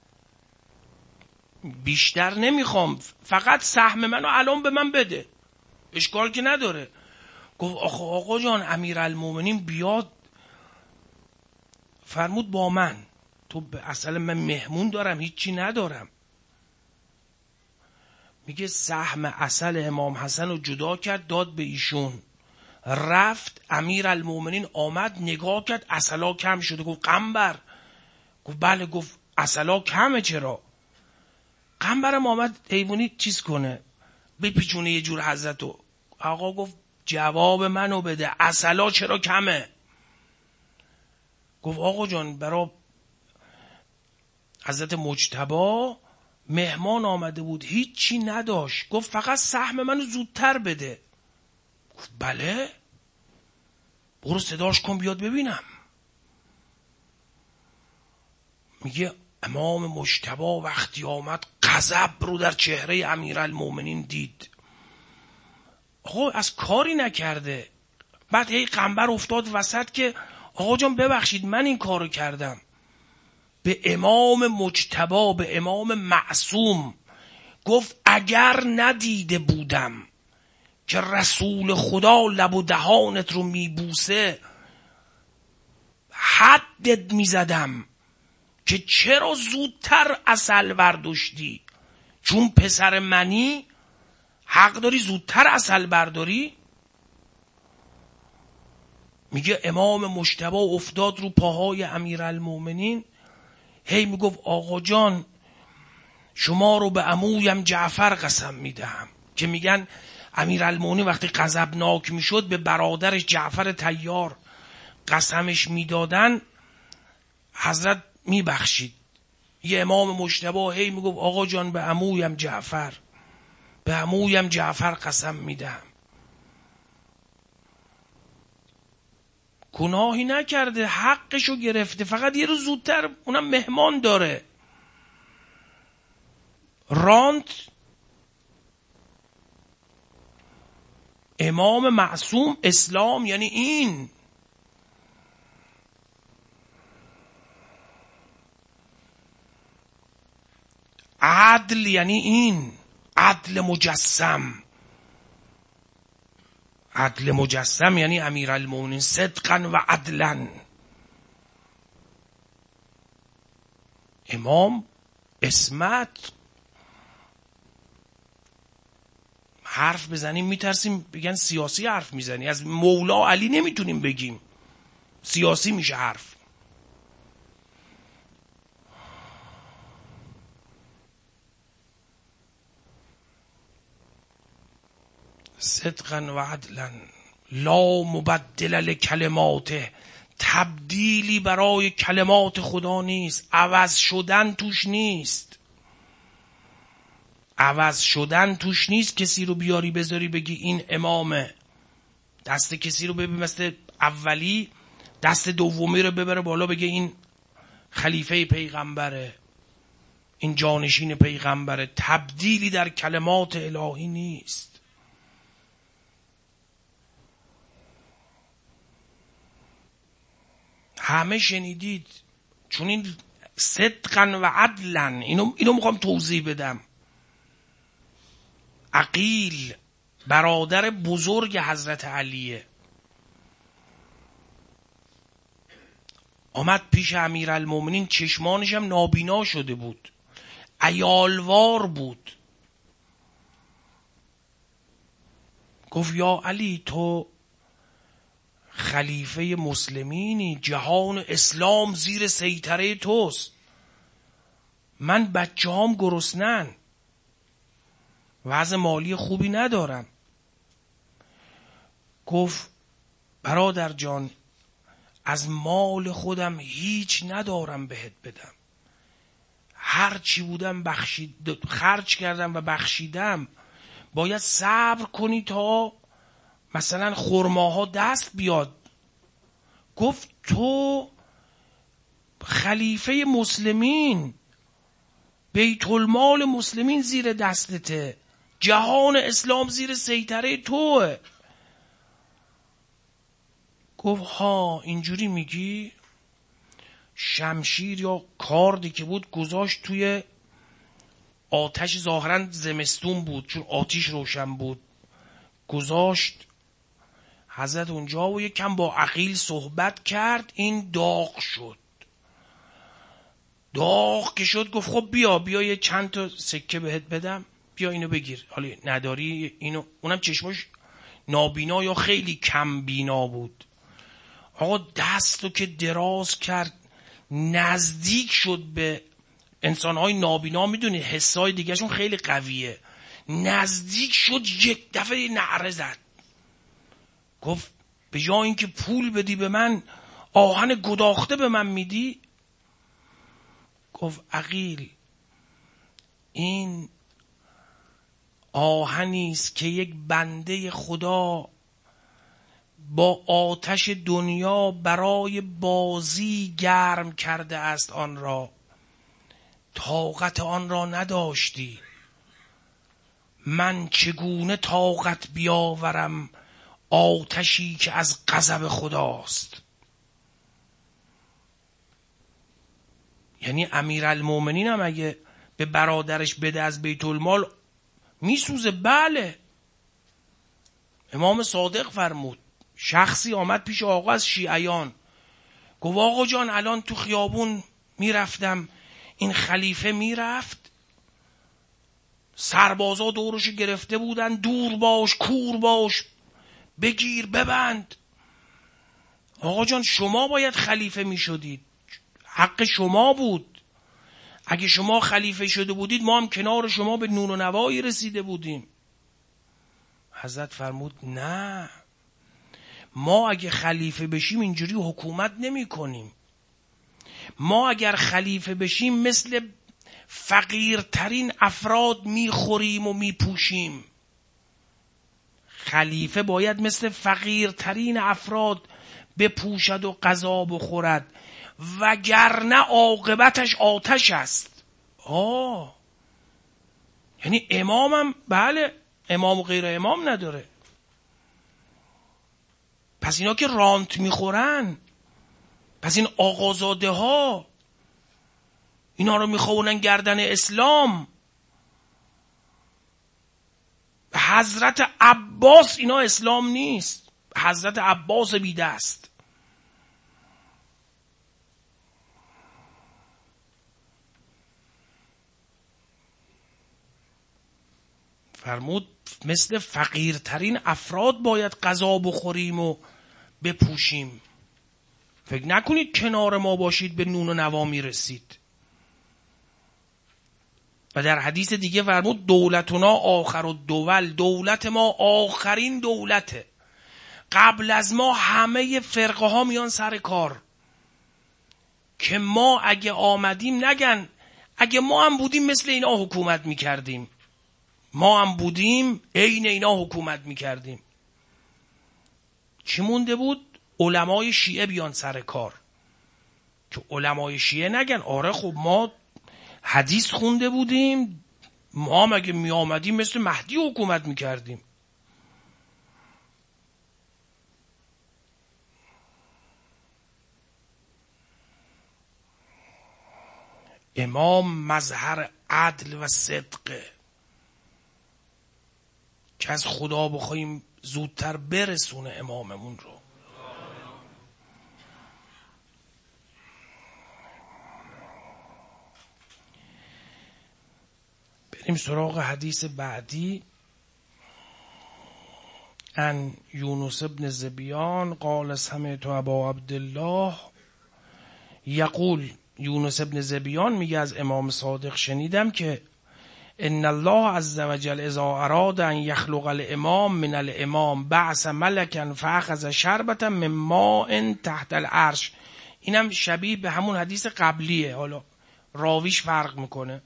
بیشتر نمیخوام، فقط سهم منو الان به من بده، اشکال که نداره. گفت آخه آقا جان امیرالمومنین بیاد. فرمود با من، تو اصلا من مهمون دارم، هیچی ندارم. میگه سهم عسل امام حسن رو جدا کرد، داد به ایشون. رفت امیرالمومنین آمد نگاه کرد، عسلا کم شده. گفت قنبر. گفت بله. گفت عسلا کمه چرا؟ قنبرم آمد حیوانی چیز کنه، بپیچونه یه جور حضرتو. آقا گفت جواب منو بده، عسلا چرا کمه؟ گفت آقا جان برای حضرت مجتبی مهمان آمده بود، هیچی نداشت، گفت فقط سهم منو زودتر بده. گفت بله، برو صداش کن بیاد ببینم. میگه امام مجتبی وقتی آمد غضب رو در چهره امیرالمومنین دید. آقا از کاری نکرده. بعد هی قنبر افتاد وسط که آقا جان ببخشید من این کارو کردم. به امام مجتبی، به امام معصوم گفت اگر ندیده بودم که رسول خدا لب و دهانت رو میبوسه حدت میزدم، که چرا زودتر عسل برداشتی؟ چون پسر منی حق داری زودتر عسل برداری؟ میگه امام مجتبی افتاد رو پاهای امیرالمومنین، هی میگفت آقا جان شما رو به عمویم جعفر قسم میدهم. که میگن امیرالمومنین وقتی غضبناک میشد به برادرش جعفر طیار قسمش میدادن، حضرت میبخشید. یه امام مجتبی هی میگفت آقا جان به عمویم جعفر، به عمویم جعفر قسم میدهم. گناهی نکرده، حقشو گرفته، فقط یه روز زودتر، اونم مهمان داره. راند امام معصوم. اسلام یعنی این. عدل یعنی این. عدل مجسم. عدل مجسم یعنی امیرالمومنین صدقا و عدلا. امام اسمت. حرف بزنیم میترسیم بگن سیاسی حرف میزنی، از مولا علی نمیتونیم بگیم، سیاسی میشه حرف. صدقا و عدلا لا مبدل لکلماته. تبدیلی برای کلمات خدا نیست، عوض شدن توش نیست. عوض شدن توش نیست. کسی رو بیاری بذاری بگی این امامه، دست کسی رو ببین مثل اولی، دست دومی رو ببره بالا بگه این خلیفه پیغمبره، این جانشین پیغمبره. تبدیلی در کلمات الهی نیست. همه شنیدید، چون این صدقا و عدلا، اینو اینو میخوام توضیح بدم. عقیل برادر بزرگ حضرت علیه، آمد پیش امیرالمومنین، چشمانش هم نابینا شده بود، عیالوار بود. گفت یا علی تو خلیفه مسلمینی، جهان اسلام زیر سیطره توست، من بچه هام گرسنن، وضع مالی خوبی ندارم. گفت برادر جان از مال خودم هیچ ندارم بهت بدم، هر چی بودم بخشید خرج کردم و بخشیدم، باید صبر کنی تا مثلا خرماها دست بیاد. گفت تو خلیفه مسلمین، بیت المال مسلمین زیر دستته، جهان اسلام زیر سیطره توه. گفت ها اینجوری میگی؟ شمشیر یا کاردی که بود گذاشت توی آتش، ظاهرا زمستون بود چون آتش روشن بود، گذاشت. حضرت اونجا و یکم با عقیل صحبت کرد، این داغ شد. داغ که شد گفت خب بیا بیا یه چند تا سکه بهت بدم، بیا اینو بگیر. حالا نداری اینو، اونم چشمش نابینا یا خیلی کم بینا بود. آقا دستو که دراز کرد نزدیک شد به انسانهای نابینا، میدونی حسای دیگه شون خیلی قویه، نزدیک شد یک دفعه نعره زد. گفت به جای اینکه پول بدی به من آهن گداخته به من میدی؟ گفت عقیل این آهنی است که یک بنده خدا با آتش دنیا برای بازی گرم کرده است، آن را طاقت آن را نداشتی، من چگونه طاقت بیاورم آتشی که از غضب خداست. یعنی امیرالمومنین هم اگه به برادرش بده از بیت المال میسوزه. بله امام صادق فرمود، شخصی آمد پیش آقا از شیعیان، گفت آقا جان الان تو خیابون میرفتم این خلیفه میرفت، سربازا دورش گرفته بودن، دور باش، کور باش، بگیر ببند. آقا جان شما باید خلیفه میشدید، حق شما بود. اگه شما خلیفه شده بودید ما هم کنار شما به نون و نوایی رسیده بودیم. حضرت فرمود نه، ما اگه خلیفه بشیم اینجوری حکومت نمی کنیم. ما اگر خلیفه بشیم مثل فقیرترین افراد میخوریم و میپوشیم. خلیفه باید مثل فقیرترین افراد بپوشد و غذا بخورد، وگرنه عاقبتش آتش است. آه یعنی امامم بله، امام و غیر امام نداره. پس اینا که رانت میخورن، پس این آقازاده ها اینا رو میخوونن گردن اسلام. حضرت عباس اینا اسلام نیست، حضرت عباس بی دست. فرمود مثل فقیرترین افراد باید غذا بخوریم و بپوشیم. فکر نکنید کنار ما باشید به نون و نوا میرسید. و در حدیث دیگه فرمود دولتنا آخر الدول، دولت ما آخرین دولته. قبل از ما همه فرقه ها میان سر کار که ما اگه آمدیم نگن اگه ما هم بودیم مثل اینا حکومت میکردیم، ما هم بودیم عین اینا حکومت میکردیم. چی مونده بود؟ علمای شیعه بیان سر کار که علمای شیعه نگن آره خب ما حدیث خونده بودیم، ما هم اگه می آمدیم مثل مهدی حکومت میکردیم. امام مظهر عدل و صدقه که از خدا بخوایم زودتر برسونه اماممون رو. بریم سراغ حدیث بعدی. ان یونس ابن زبیان قال سمعت ابا عبدالله یقول، یونس ابن زبیان میگه از امام صادق شنیدم که ان الله عز وجل اذا اراد ان یخلق الامام من الامام بعث ملکا فاخذ شربة من ماء تحت العرش. اینم شبیه به همون حدیث قبلیه، حالا راویش فرق میکنه.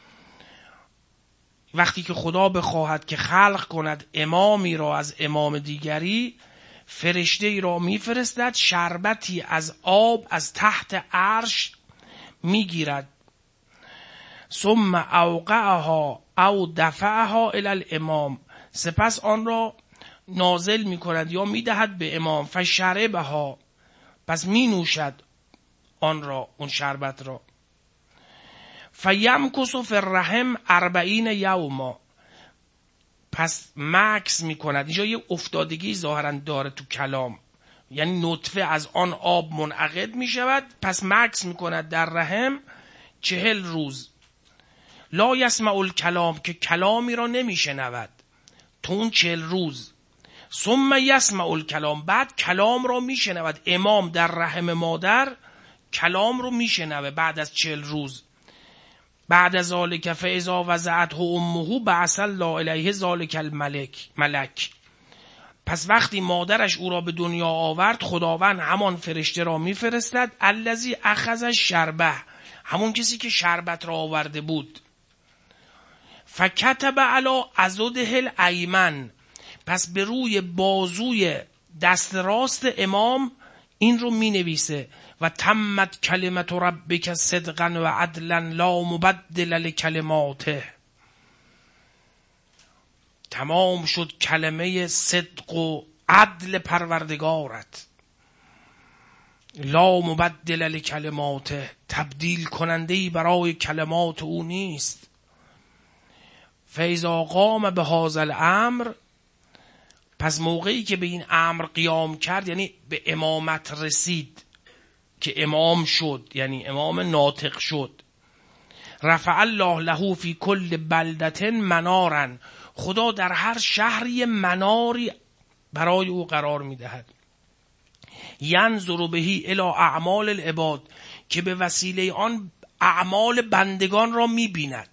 وقتی که خدا بخواهد که خلق کند امامی را از امام دیگری، فرشته ای را میفرستد شربتی از آب از تحت عرش میگیرد، ثم اوقعها او دفعها الی الامام، سپس آن را نازل میکند یا میدهد به امام، فشربها، پس مینوشد آن را، اون شربت را، فیمکث فی الرحم اربعین یوما، پس مکث میکند. اینجا یه افتادگی ظاهرا داره تو کلام، یعنی نطفه از آن آب منعقد میشود، پس مکث میکند در رحم چهل روز. لا یسمع الکلام، که کلامی را نمیشنود تو اون چهل روز. ثم یسمع الکلام، بعد کلام را میشنود. امام در رحم مادر کلام رو میشنوه بعد از چهل روز. بعد از ذالک فاذا وضعته امه بعث الله الیه ذالک الملک ملک، پس وقتی مادرش او را به دنیا آورد خداوند همان فرشته را میفرستد، الذی اخذ الشربه، همون کسی که شربت را آورده بود. فکتب علی عضده الایمن، پس به روی بازوی دست راست امام این رو می نویسه و تمت کلمت ربک صدقا و عدلا لا مبدل لکلماته، تمام شد کلمه صدق و عدل پروردگارت، لا مبدل لکلماته، تبدیل کننده‌ای برای کلمات او نیست. فاذا قام بهذا الامر، پس موقعی که به این امر قیام کرد، یعنی به امامت رسید که امام شد، یعنی امام ناطق شد. رفع الله له فی کل بلدت منارا، خدا در هر شهری مناری برای او قرار میدهد. ینظر بهی الی اعمال العباد، که به وسیله آن اعمال بندگان را میبیند.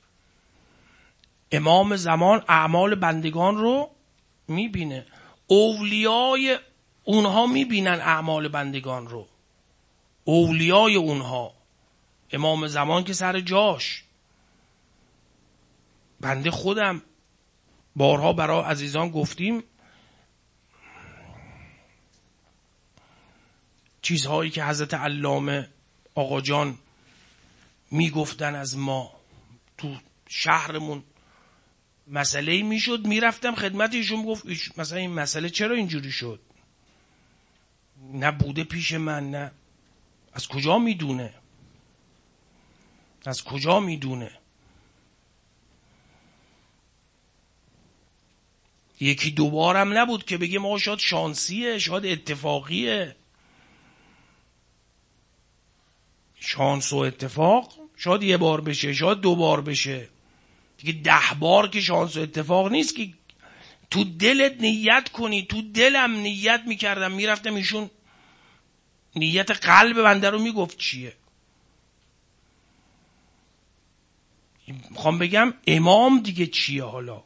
امام زمان اعمال بندگان رو میبینه، اولیای اونها میبینن اعمال بندگان رو، اولیای اونها. امام زمان که سر جاش، بنده خودم بارها برای عزیزان گفتیم چیزهایی که حضرت علامه آقا جان میگفتن از ما تو شهرمون، مسئله میشد میرفتم خدمت ایشون، گفت مثلا این مسئله چرا اینجوری شد؟ نه بوده پیش من، نه از کجا میدونه؟ از کجا میدونه؟ یکی دوبارم نبود که بگه ما شاید شانسیه، شاید اتفاقیه. شانس و اتفاق شاید یه بار بشه، شاید دو بار بشه، دیگه ده بار که شانس و اتفاق نیست که تو دلت نیت کنی. تو دلم نیت میکردم میرفتم، ایشون نیت قلب بنده رو میگفت چیه. میخوام بگم امام دیگه چیه حالا؟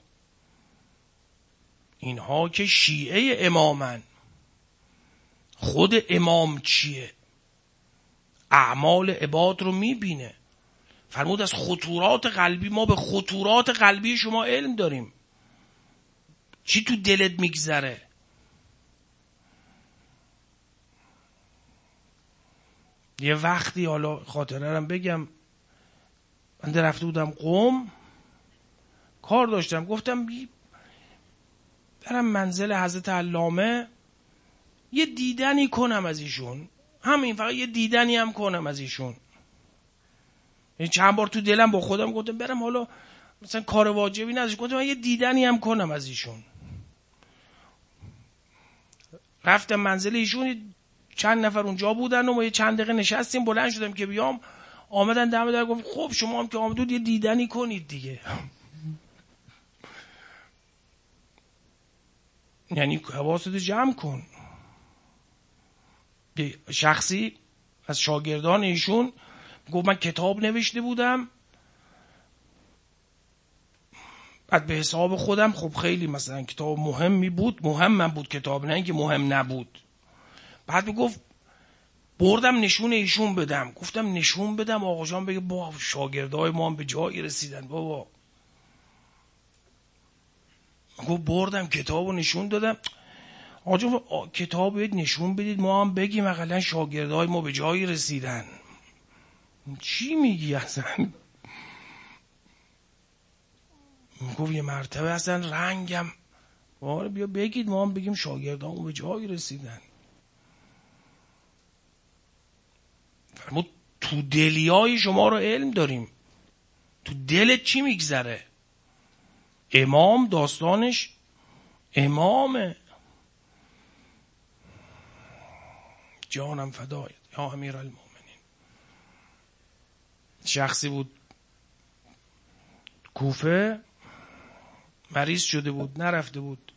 اینها که شیعه امامن، خود امام چیه؟ اعمال عباد رو میبینه. فرمود از خطورات قلبی، ما به خطورات قلبی شما علم داریم، چی تو دلت میگذره. یه وقتی، حالا خاطره رم بگم، من رفته بودم قم، کار داشتم، گفتم برم منزل حضرت علامه یه دیدنی کنم از ایشون، همین فقط یه دیدنی هم کنم از ایشون. چند بار تو دلم با خودم گفتم برم، حالا مثلا کار واجبی نداشت، گفتم من یه دیدنی هم کنم از ایشون. رفتم منزل ایشون، چند نفر اونجا بودن و ما یه چند دقیقه نشستیم، بلند شدم که بیام، آمدن دم در، گفت خب شما هم که آمدود یه دیدنی کنید دیگه. یعنی حواست جمع کن. شخصی از شاگردان ایشون گفت من کتاب نوشته بودم، بعد به حساب خودم خب خیلی مثلا کتاب مهمی بود، مهم من بود کتاب، نه اینکه مهم نبود. بعد گفت بردم نشون ایشون بدم، گفتم نشون بدم آقا جان بگه با شاگردای ما هم به جایی رسیدن بابا. گفت بردم کتابو نشون دادم، آقا جان کتاب بهت نشون بدید ما هم بگیم اقلا شاگردای ما به جایی رسیدن. چی میگی اصلا؟ گفت یه مرتبه اصلا رنگم، آره بیا بگید ما هم بگیم شاگردان به جایی رسیدن. فرمود تو دلیای شما رو علم داریم، تو دلت چی میگذره؟ امام داستانش امامه. جانم فدایت یا امیرالمومنین. شخصی بود کوفه، مریض شده بود، نرفته بود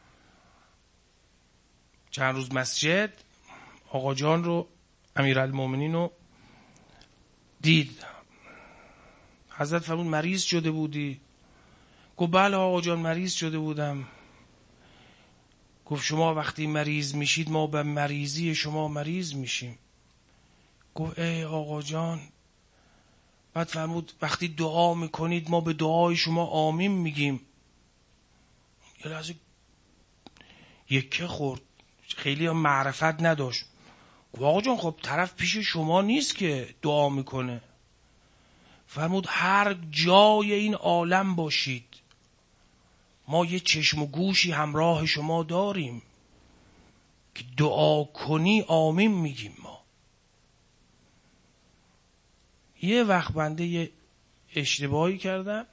چند روز مسجد، آقا جان رو امیرالمومنین رو دید. حضرت فرمود مریض شده بودی؟ گفت بله آقا جان مریض شده بودم. گفت شما وقتی مریض میشید ما به مریضی شما مریض میشیم. گفت ای آقا جان. بعد فرمود وقتی دعا میکنید ما به دعای شما آمین میگیم. یه لحظه یکه خورد، خیلی هم معرفت نداشت. گفت آقا جان خب طرف پیش شما نیست که دعا میکنه. فرمود هر جای این عالم باشید ما یه چشم و گوشی همراه شما داریم که دعا کنی آمین میگیم. ما یه وقت بنده یه اشتباهی کردم،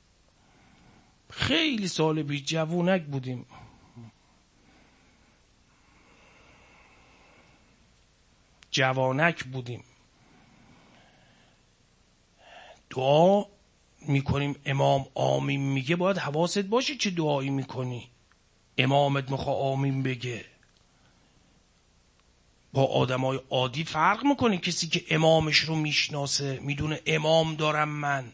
خیلی سال پیش جوونک بودیم، جوانک بودیم دعا میکنیم، امام آمین میگه، باید حواست باشه چه دعایی میکنی. امامت میخواد آمین بگه، با آدمای عادی فرق میکنه. کسی که امامش رو میشناسه میدونه امام دارم من.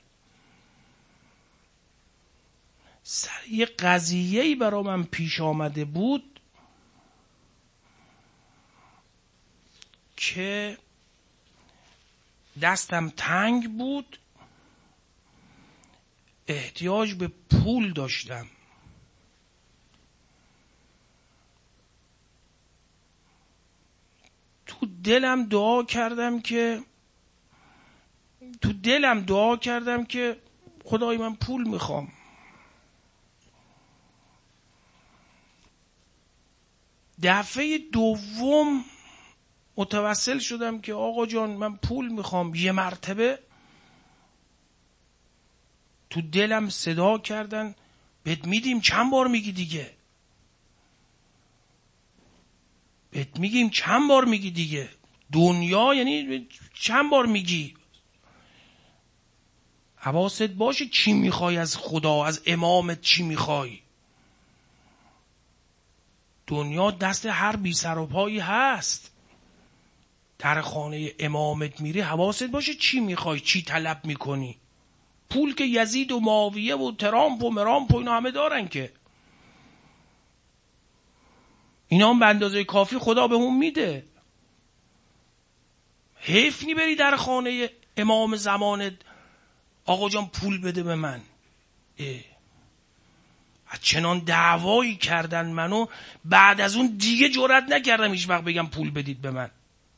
سر یه قضیه‌ای برا من پیش آمده بود که دستم تنگ بود، احتیاج به پول داشتم. تو دلم دعا کردم که تو دلم دعا کردم که خدای من پول میخوام. دفعه دوم متوسل شدم که آقا جان من پول میخوام. یه مرتبه تو دلم صدا کردن بهت میدیم، چند بار میگی دیگه، بهت میگیم چند بار میگی دیگه، دنیا یعنی چند بار میگی. حواست باشه چی میخوای از خدا، از امامت چی میخوای. دنیا دست هر بی سر و پایی هست. در خانه امامت میری حواست باشه چی میخوای، چی طلب میکنی. پول که یزید و معاویه و ترامپ و مرامپ و اینا همه دارن که اینا هم به اندازه کافی خدا به اون میده. حیف نی بری در خانه امام زمانت آقا جان پول بده به من. چنان دعوایی کردن منو، بعد از اون دیگه جرئت نکردم هیچ وقت بگم پول بدید به من.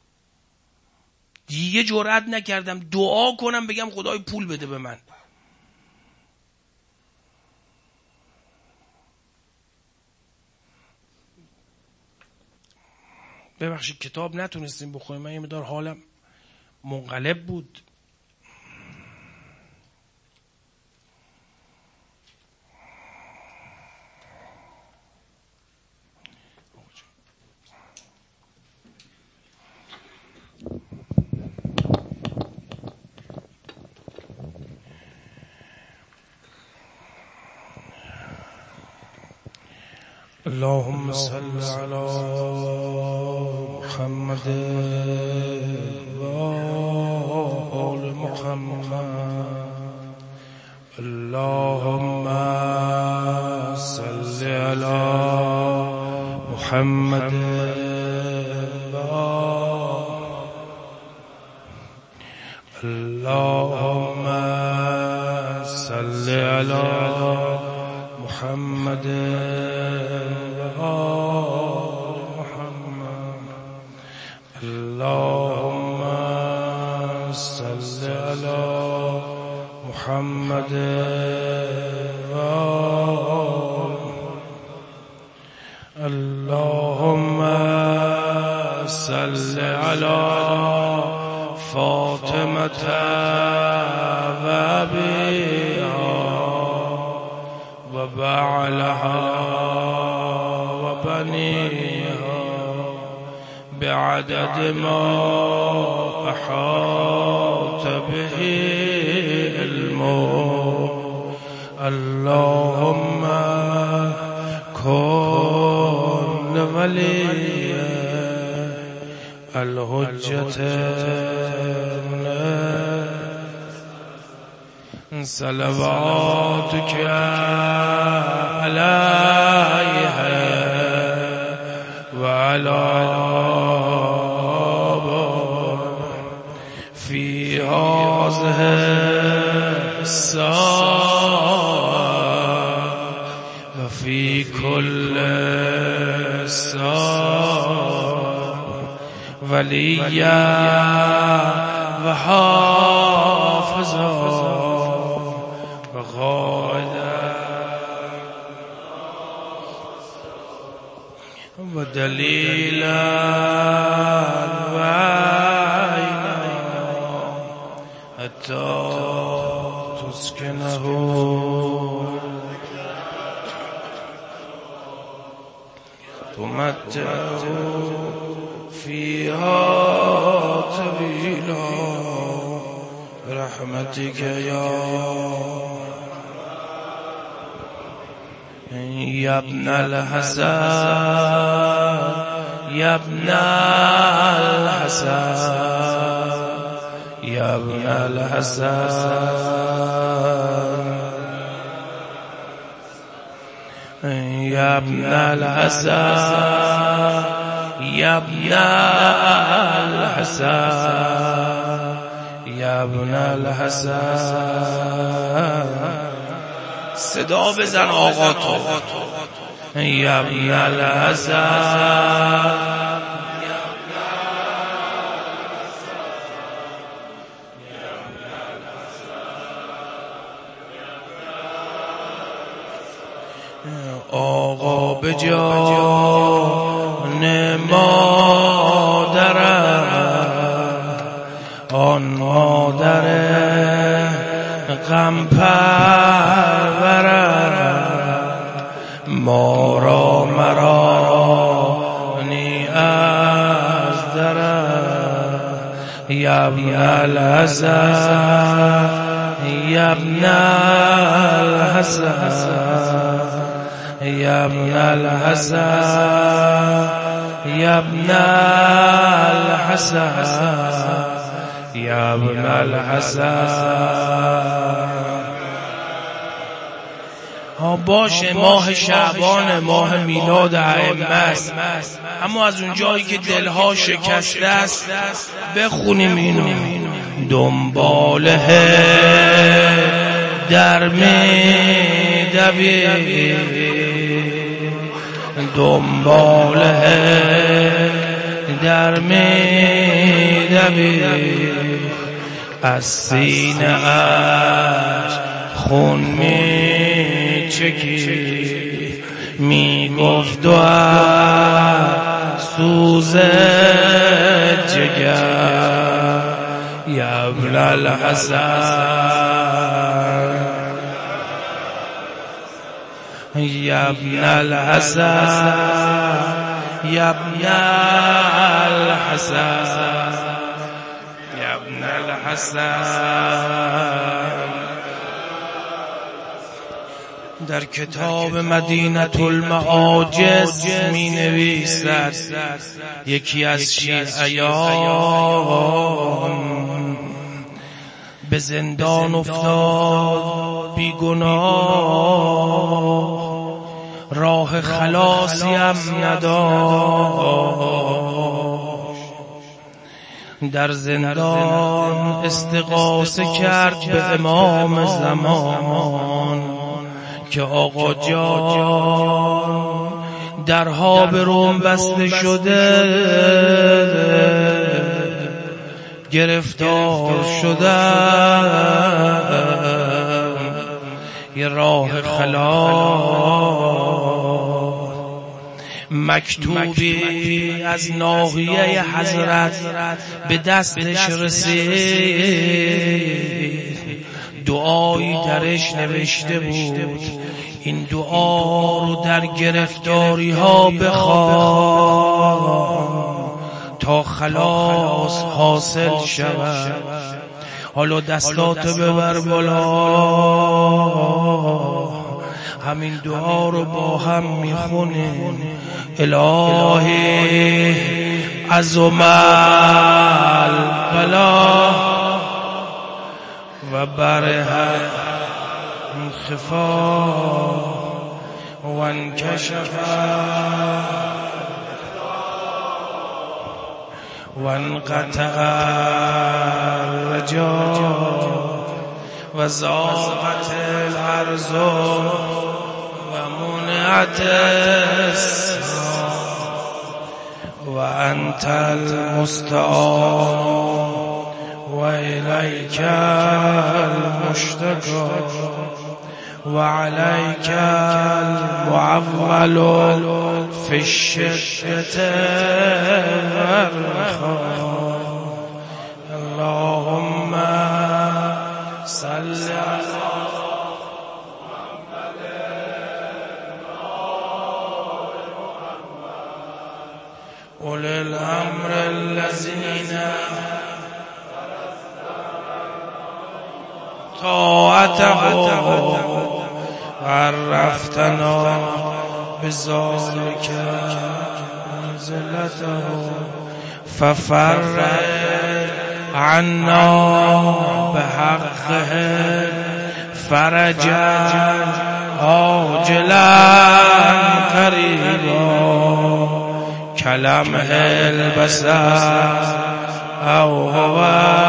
دیگه جرئت نکردم دعا کنم بگم خدای پول بده به من. ببخشید کتاب نتونستیم بخونیم، من یه مقدار حالم منقلب بود. اللهم صل على محمد و آل محمد. اللهم صل على محمد و اللهم صل على محمد اللهم صل على محمد اللهم صل على فاطمة و أبيها وبعلها وبنيها بعدد ما أحاط به علمه. اللهم كن ولي الحجة صلواتك عليها وعلى في هذه الساعة وفي كل ساعة وليا وحافظا وقائدا ودليلا وعينا حتى تسكنه تمتع فيها برحمتك يا يا ابن الحسن يا ابن الحسن يا ابن الحسن يا ابن الحسن يا ابن الحسن يا ابن الحسن صدا بزن آقا تو یا ابن الحسن آقا به جان مادرم آن مادر غم پرورم ما را مرانی از درم یا ابن الحسن یا ابن الحسن یا ابن الحسن یا ابن الحسن یا ابن الحسن. باشه ماه شعبان ماه میلاد ائمه است، اما از اون جایی که دلها شکسته است بخونیم اینو دنباله در می دوی دنباله در می دوی از سینه اش خون می چکی می گفت و سوز جگر یا ابن الحسن یا ابن الحسن یا ابن الحسن یا ابن الحسن. در کتاب مدینة المعاجز می نویسد یکی از شیعیان به زندان افتاد بی گناه راه خلاصی هم نداشت، در زندان استغاثه کرد به امام زمان که آقا جان درها به روم بسته شده گرفتار شدم یه راه خلاص مکتوبی از ناحیه حضرت به دستش رسید، دعایی درش نوشته بود این دعا رو در گرفتاری ها بخوان تا خلاص حاصل شود. حالا دستات ببر بالا، همین دعا رو با هم میخونیم. الهی عظم البلا و برها انخفا و انکشف و انقطع الرجاء و ضاقت الارض و منعت السماء و انت المستعان و الیک المشتکى و علیک المعول فی الشدة والرخاء. اللهم صل علی محمد اولی الامر الذین طاعته عرفتنا بذلك منزلته ففرج عنا بحقه فرجا عاجلا قریبا کلمه البصر او هو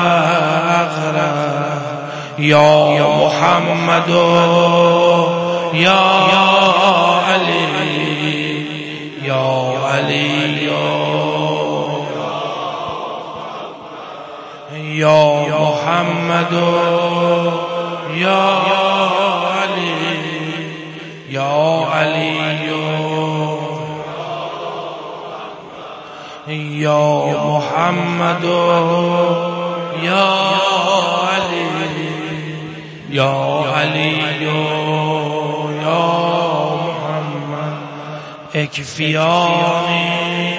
اقرب یا محمد یا علی یا علی یا محمد یا علی یا علی یا محمد یا علی یا علی یا محمد اکفیانی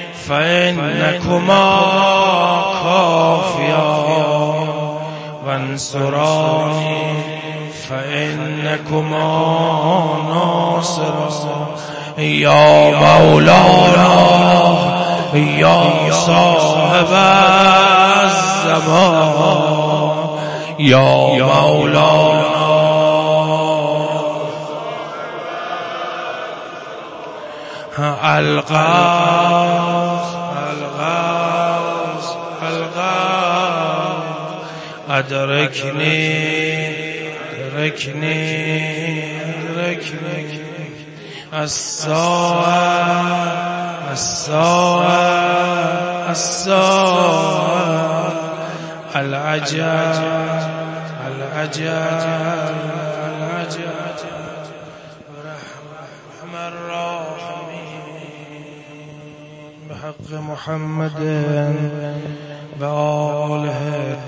فإنکما کافیا وانصرانی فإنکما ناصرا یا مولانا یا صاحب الزمان یا مولانا الغاز الغاز الغاز ادرکنی ادرکنی ادرکنی الساعة الساعة الساعة العجل العجل العجل رحم الراحمين بحق محمد وآله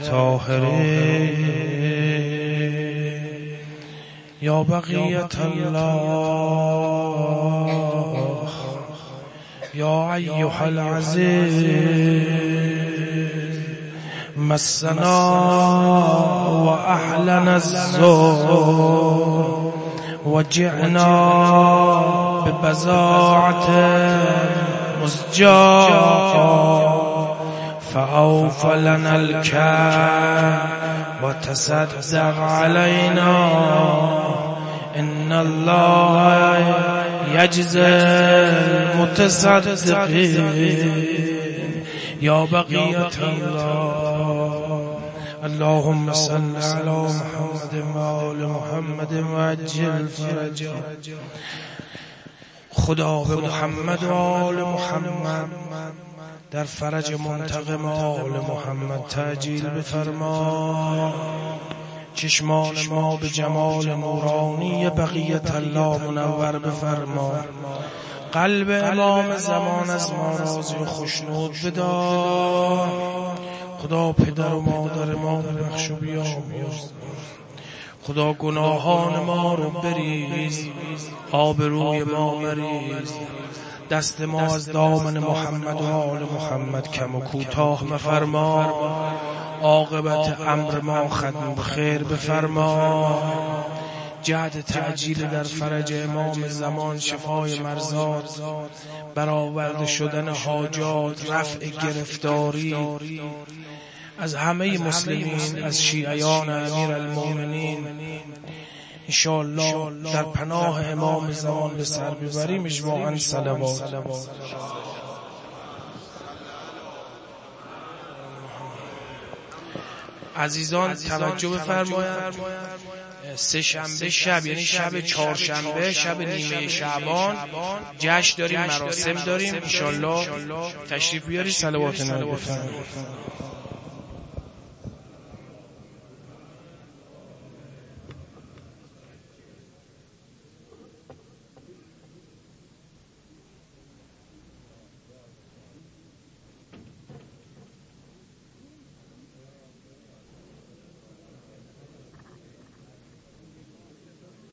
الطاهرين يا بقية الله يا أيها العزيز مسنا وأحلنا الزور وجعنا ببزاعة مزجاة فأوفى لنا الكيل وتصدق علينا إن الله يجزي المتصدقين يا بقية الله اللهم صل على محمد وآل محمد وعجل فرجه خدا به محمد و آل محمد در فرج منتقم آل محمد تعجیل بفرما چشمان ما به جمال نورانی بقیت الله منور بفرما قلب امام زمان از ما راضی و خوشنود بدار خدا پدر و مادر ما ببخش و بیامرز خدا گناهان ما رو بریز آبروی ما مریز دست ما از دامن محمد و آل محمد کم و کوتاه مفرما عاقبت امر ما ختم بخیر بفرما جهد تعجیل در فرج امام زمان شفای مرضات برآورده شدن حاجات رفع گرفتاری از همه مسلمین از شیعیان امیر المؤمنین انشاءالله در پناه امام زمان به سر ببریم اجماعاً صلوات عزیزان توجه بفرمایند سه شنبه شب یعنی شب چهارشنبه شب نیمه شعبان جشن داریم مراسم داریم انشاءالله تشریف بیارید صلوات نبی بفرمایید